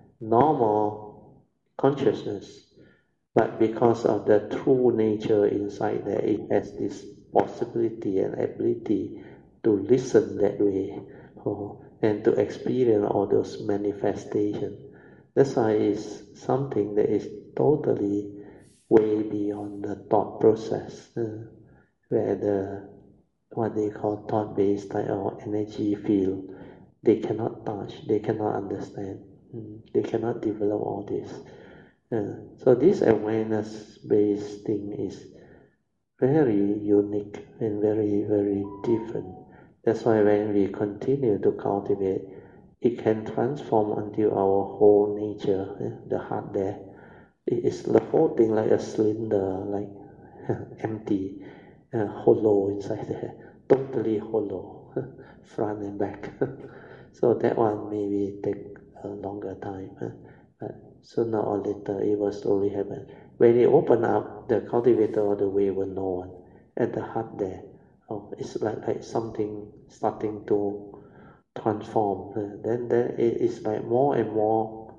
[SPEAKER 1] normal consciousness, but because of the true nature inside there, it has this possibility and ability to listen that way, and to experience all those manifestations. That's why it's something that is totally way beyond the thought process, where the what they call thought-based type of energy field, they cannot touch, they cannot understand, they cannot develop all this. So this awareness-based thing is very unique and very different. That's why when we continue to cultivate, it can transform until our whole nature, the heart there. It is the whole thing like a cylinder, like empty, hollow inside there, totally hollow, front and back. So that one maybe take a longer time, but sooner or later it will slowly happen. When it open up, the cultivator of the way will know one at the heart there. Oh, it's like something starting to transform. Then it is like more and more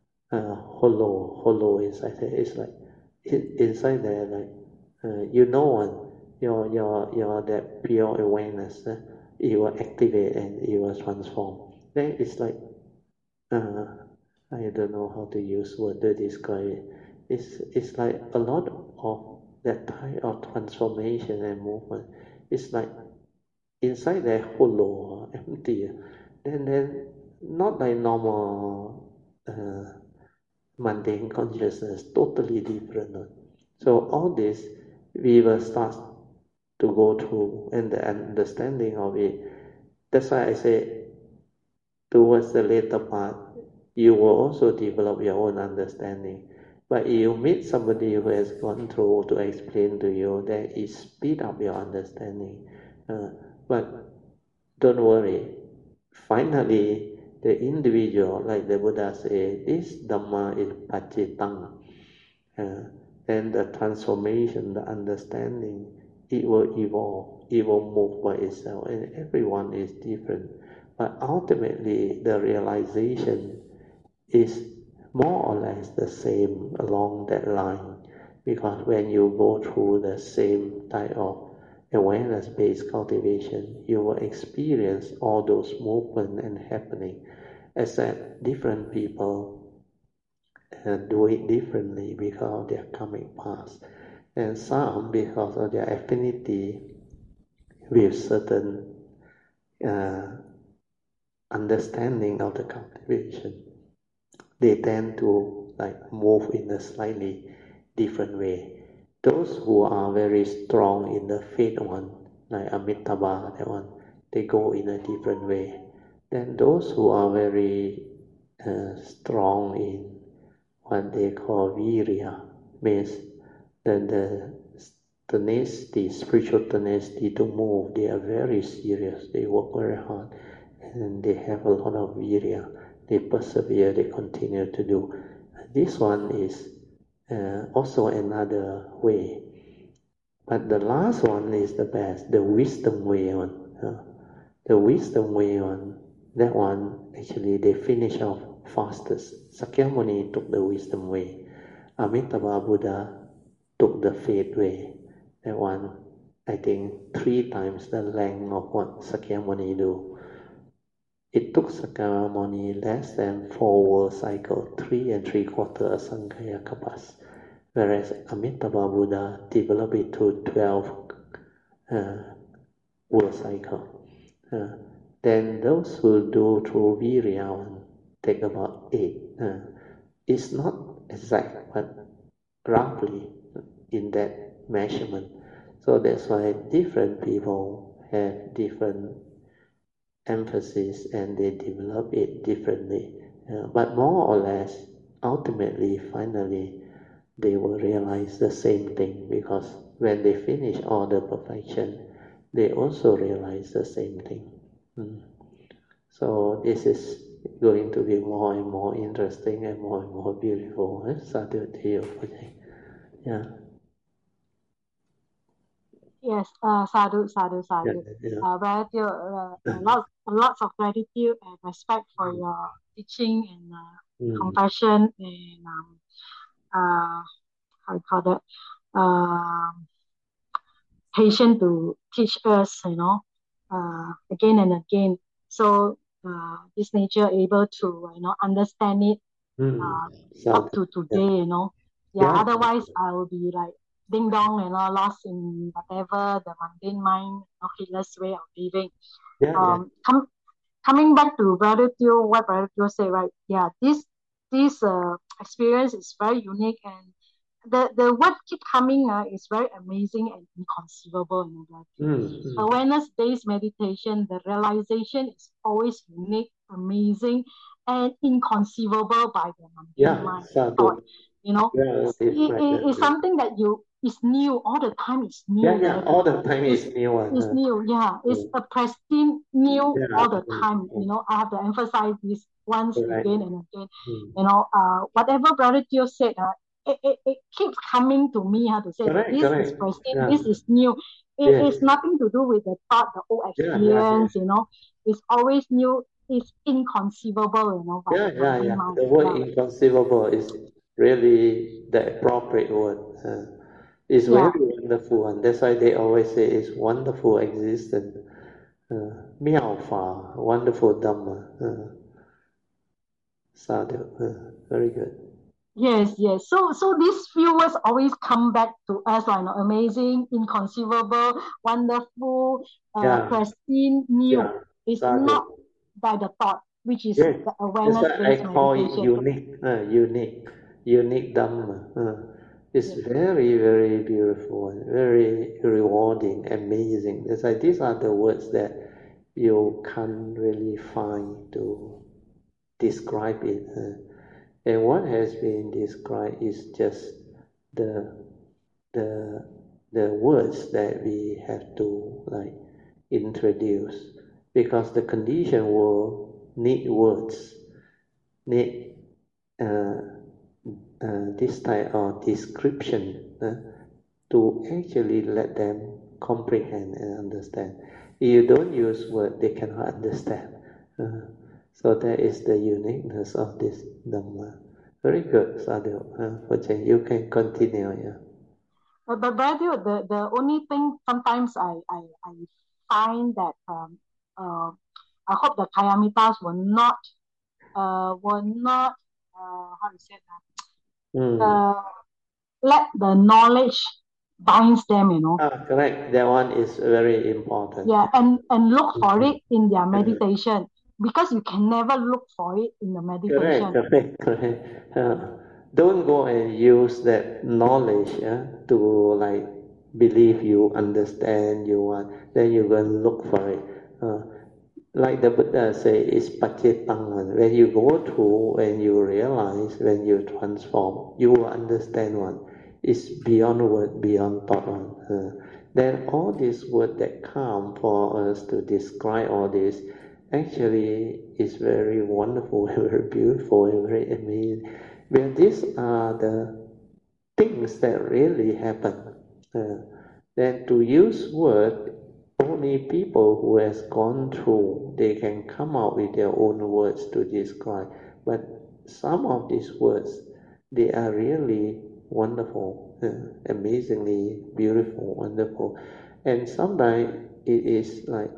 [SPEAKER 1] hollow inside there. It's like inside there, like you know one, your that pure awareness, it will activate and it will transform. Then it's like uh, I don't know how to use word to describe it. It's like a lot of that type of transformation and movement. It's like inside there hollow, empty. Then not like normal mundane consciousness, totally different. So all this we will start to go through and the understanding of it. That's why I say towards the later part, you will also develop your own understanding. But if you meet somebody who has gone through to explain to you, then it speed up your understanding. But don't worry. Finally, the individual, like the Buddha said, this Dhamma is Pachitang. And the transformation, the understanding, it will evolve, it will move by itself, and everyone is different. But ultimately, the realization is more or less the same along that line, because when you go through the same type of awareness-based cultivation, you will experience all those movement and happening, except different people do it differently because of their karmic past, and some because of their affinity with certain understanding of the cultivation, they tend to like move in a slightly different way. Those who are very strong in the faith one, like Amitabha, that one, they go in a different way. Then those who are very strong in what they call virya, means the tenacity, spiritual tenacity to move. They are very serious. They work very hard, and they have a lot of virya. They persevere. They continue to do. This one is also another way. But the last one is the best, the wisdom way one. The wisdom way one, that one actually they finish off fastest. Sakyamuni took the wisdom way. Amitabha Buddha took the faith way. That one, I think 3 times the length of what Sakyamuni do. It took Sakyamuni less than 4 world cycle, 3 3/4 Asankhya Kapas, whereas Amitabha Buddha developed it to 12 world cycle. Then those who do through Virya take about 8. It's not exact, but roughly in that measurement. So that's why different people have different emphasis and they develop it differently. But more or less, ultimately, finally, they will realize the same thing, because when they finish all the perfection, they also realize the same thing. So this is going to be more and more interesting and more beautiful. Sadhu to you. Yeah.
[SPEAKER 2] Yes, sadhu. Gratitude, lots of gratitude and respect for your teaching and compassion and how you call that, patient to teach us, again and again. So this nature able to understand it up to today, Yeah, otherwise I will be like ding dong, lost in whatever the mundane mind, heedless way of living. Coming back to Brother Teo, what Brother Teo said, right? Yeah, this experience is very unique, and the what keep coming is very amazing and inconceivable. Awareness based meditation, the realization is always unique, amazing, and inconceivable by the mundane mind thought. It's something that is new all the time. It's new.
[SPEAKER 1] All the time is new.
[SPEAKER 2] It's new. Yeah, it's a pristine new all the time. I have to emphasize this once again and again. Whatever Brother Teo said, it keeps coming to me to say that this is pristine, this is new. It is nothing to do with the thought, the old experience. It's always new. It's inconceivable. By the mind.
[SPEAKER 1] The word inconceivable is really the appropriate word. It's very wonderful, and that's why they always say it's wonderful existence. Miao Fa, wonderful Dhamma. Sadhu, very good.
[SPEAKER 2] Yes. So these few words always come back to us, like amazing, inconceivable, wonderful, pristine, new. It's not by the thought, which is the awareness-based
[SPEAKER 1] I call it
[SPEAKER 2] meditation.
[SPEAKER 1] unique Dhamma. It's very, very beautiful and very rewarding, amazing. It's like these are the words that you can't really find to describe it. And what has been described is just the words that we have to like introduce, because the conditioned world need words, need this type of description to actually let them comprehend and understand. If you don't use word, they cannot understand. So that is the uniqueness of this Dhamma. Very good, Sadhu. You can continue. Yeah.
[SPEAKER 2] But Brother, the only thing sometimes I find that I hope the Kayamitas will not how to say that let the knowledge binds them,
[SPEAKER 1] Correct. That one is very important.
[SPEAKER 2] Yeah, and look for it in their meditation, because you can never look for it in the meditation.
[SPEAKER 1] Correct. Don't go and use that knowledge to like believe you understand you want. Then you go and look for it. Like the Buddha say, it's pacetangan. When you go through, when you realize, when you transform, you will understand one. It's beyond word, beyond thought one. Then all these words that come for us to describe all this, actually is very wonderful, very beautiful, and very amazing. Well, these are the things that really happen. Then to use word, only people who has gone through, they can come out with their own words to describe. But some of these words, they are really wonderful, amazingly beautiful, wonderful. And sometimes it is like,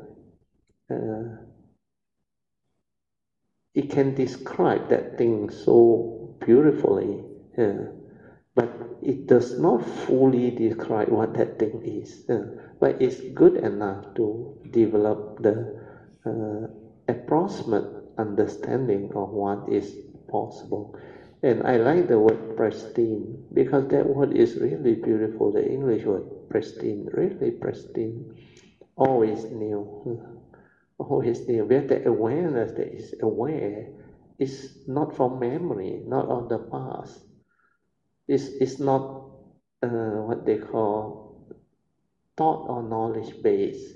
[SPEAKER 1] it can describe that thing so beautifully, but it does not fully describe what that thing is. But it's good enough to develop the approximate understanding of what is possible. And I like the word pristine, because that word is really beautiful. The English word pristine, really pristine, always new. Always new. Where the awareness that is aware is not from memory, not of the past. It's not what they call thought or knowledge base.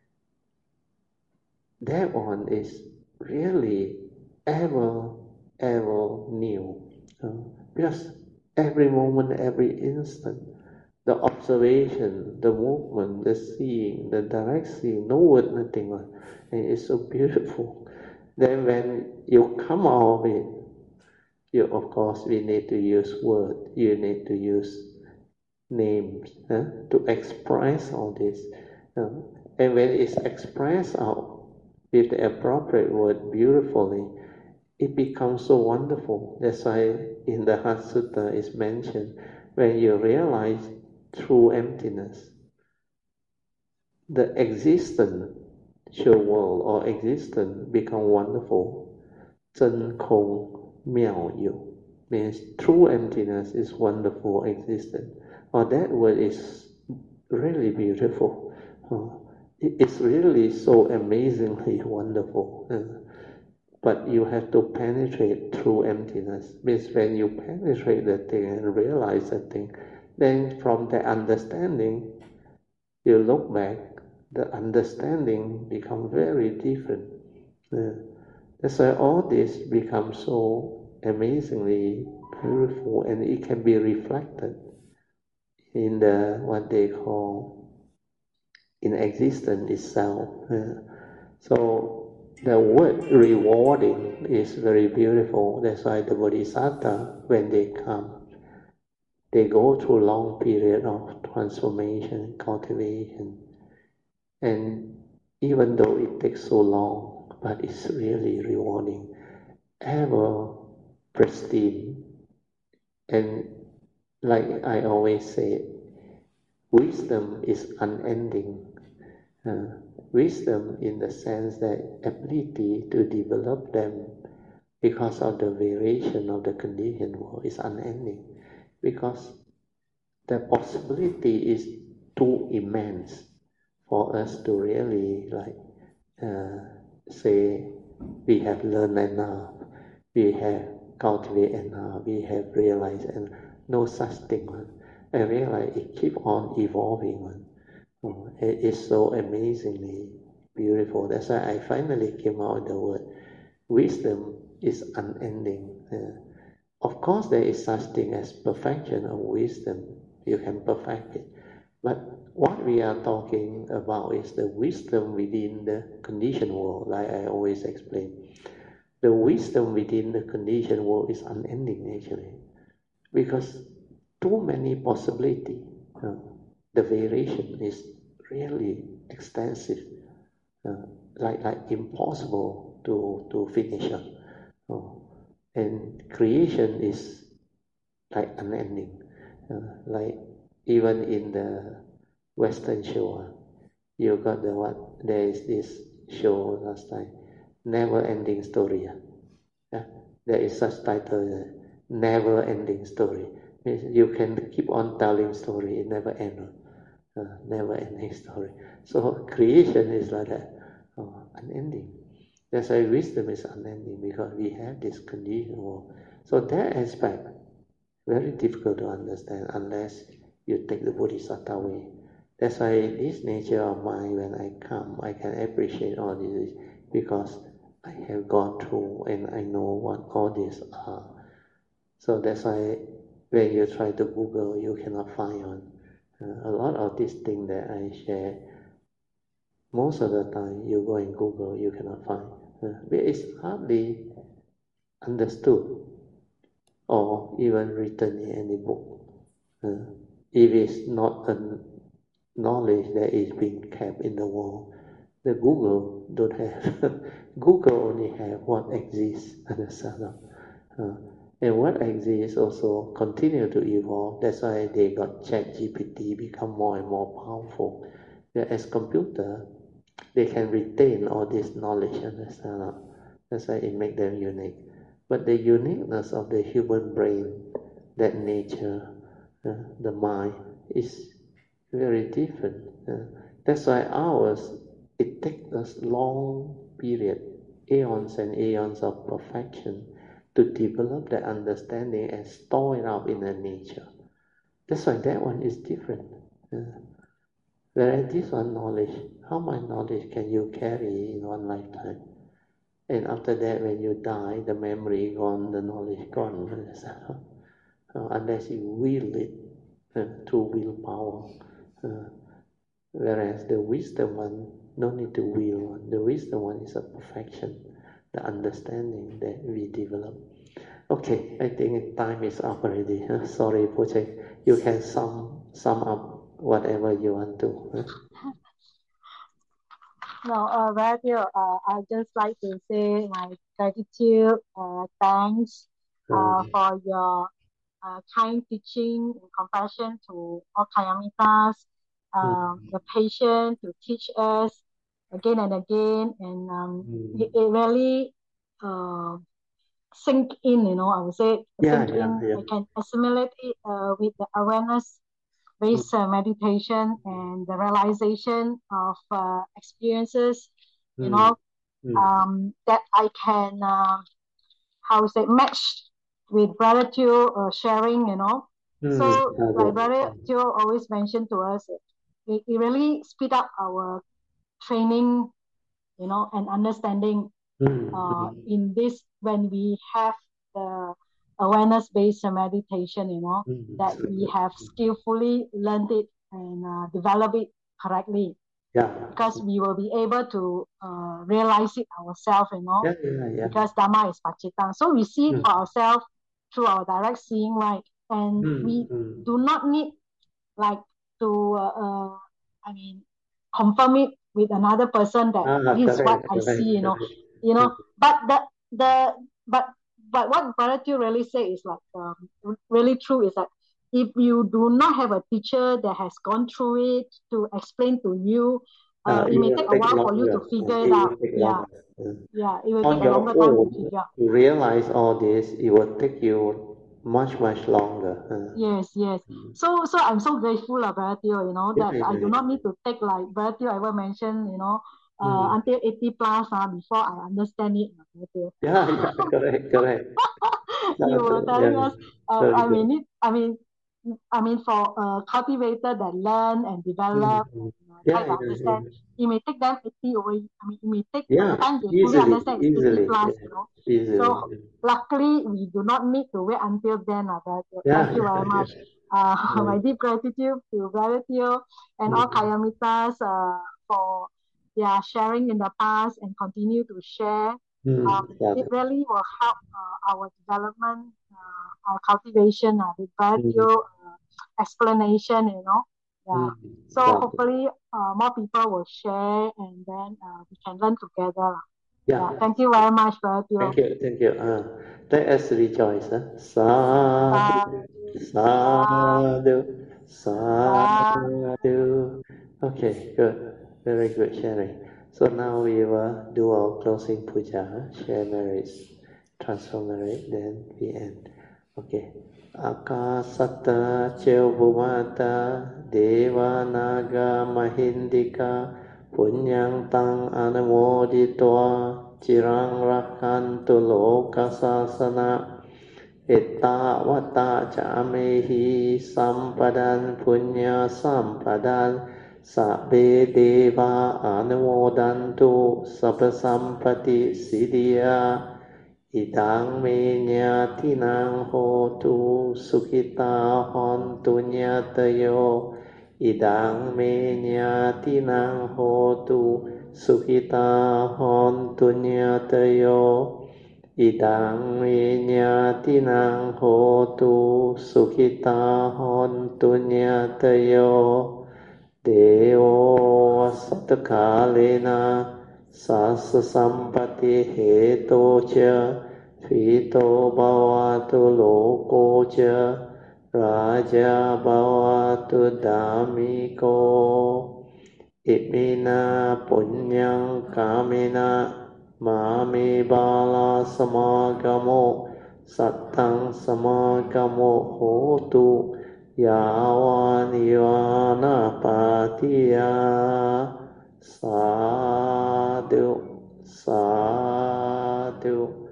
[SPEAKER 1] That one is really ever new. Because every moment, every instant, the observation, the movement, the seeing, the direct seeing, no word, nothing. And it's so beautiful. Then when you come out of it, of course, we need to use word. You need to use names to express all this. And when it's expressed out with the appropriate word beautifully, it becomes so wonderful. That's why in the Heart Sutta is mentioned, when you realize true emptiness, the existential world or existence become wonderful. 真空妙有 means true emptiness is wonderful existence. Or that word is really beautiful. It's really so amazingly wonderful. But you have to penetrate through emptiness. Means when you penetrate the thing and realize the thing, then from the understanding, you look back, the understanding becomes very different. That's why all this becomes so amazingly beautiful, and it can be reflected in the what they call in existence itself. So the word rewarding is very beautiful. That's why the Bodhisattva, when they come, they go through long period of transformation, cultivation, and even though it takes so long, but it's really rewarding, ever pristine. And like I always say, wisdom is unending. Wisdom in the sense that ability to develop them because of the variation of the conditioned world is unending, because the possibility is too immense for us to really say we have learned enough, we have cultivated enough, we have realized, and no such thing. I realize it keep on evolving. It is so amazingly beautiful. That's why I finally came out with the word wisdom is unending. Of course, there is such thing as perfection of wisdom. You can perfect it. But what we are talking about is the wisdom within the conditioned world, like I always explain. The wisdom within the conditioned world is unending, actually, because too many possibilities. The variation is really extensive, like impossible to finish up. And creation is like unending, like even in the Western show, you got the what? There is this show last time, Never Ending Story. Yeah? There is such title, Never Ending Story. Means you can keep on telling story, it never ends. Never ending story. So creation is like that, unending. That's why wisdom is unending, because we have this condition. So that aspect, very difficult to understand unless you take the Bodhisattva way. That's why this nature of mind, when I come, I can appreciate all this, because I have gone through and I know what all these are. So that's why when you try to Google, you cannot find on. A lot of these things that I share, most of the time you go in Google, you cannot find. It's hardly understood or even written in any book. If it's not a knowledge that is being kept in the world, the Google don't have. Google only have what exists, understand? And what exists also continue to evolve. That's why they got ChatGPT become more and more powerful. As computer, they can retain all this knowledge, understand? That's why it makes them unique. But the uniqueness of the human brain, that nature, the mind, is very different. That's why ours, it takes us long period, aeons and aeons of perfection to develop that understanding and store it up in the nature. That's why that one is different. Whereas this one knowledge, how much knowledge can you carry in one lifetime? And after that, when you die, the memory gone, the knowledge gone. Unless you will it through willpower. Whereas the wisdom one, no need to will. The wisdom one is a perfection, the understanding that we develop. Okay, I think time is up already. Sorry, Poche. You can sum up whatever you want to.
[SPEAKER 2] No, Radio, I'd just like to say my gratitude, thanks for your kind teaching and compassion to all Kayamitas, the patient to teach us again and again, and it really sink in, I would say sink in. I can assimilate it with the awareness-based meditation and the realization of experiences, that I can, how to say, match with Brother Teo sharing, So like Brother Teo always mentioned to us, it really speed up our training, and understanding in this when we have the awareness-based meditation, that we have skillfully learned it and developed it correctly. Because we will be able to realize it ourselves, because Dharma is Pachitang. So we see it for ourselves through our direct seeing, right? And we do not need like to, confirm it with another person that this is what I see, But what Brother Teo really say is like really true is that if you do not have a teacher that has gone through it to explain to you, it may take a while for you to figure it out. It will take a longer time to figure out.
[SPEAKER 1] To realize all this, it will take you much longer.
[SPEAKER 2] Yes. So I'm so grateful, Brother Teo, that I do not need to take like Brother Teo ever mentioned, until 80 plus before I understand it.
[SPEAKER 1] Correct.
[SPEAKER 2] You were telling us, I mean, for a cultivator that learn and develop and try to understand, it may take them 80 over. It may take by the time they fully understand 80 plus, So luckily, we do not need to wait until then. Thank you very much. My deep gratitude to Brother Teo and all Kayamitas for their sharing in the past and continue to share. It really will help our development, our cultivation with Brother Teo explanation, So hopefully more people will share and then we can learn together. Thank you very much, Brother Teo.
[SPEAKER 1] Thank you. Let us rejoice. Sadhu, sadhu, Sadhu. Okay, good. Very good sharing. So now we will do our closing puja, share merits, transfer merit, then we end. Okay. Akasata Chevumata Deva Naga Mahindika Punyang Tang Anamoditwa Chirang Rakantu Lokasasana Etta Vata Chamehi Sampadan Punya Sampadan Sabbe Deva Anumodantu Sabba Sampati Siddhya Idang me nyatinang hotu sukita hontu nyatayo. Idang me nyatinang hotu sukita hontu nyatayo. Idang me nyatinang hotu sukita hontu nyatayo. Deo sattakalena Sassa sampati heto cha Fito bhavatu loko cha Raja bhavatu dhammiko Imina punyang kamina Mami bala samagamo Sattang samagamo hotu Yavan yavana patiya Sadhu, sadhu,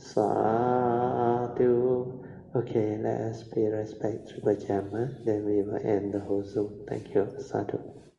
[SPEAKER 1] sadhu. Okay, let us pay respect to Pajama. Then we will end the whole Zoom. Thank you. Sadhu.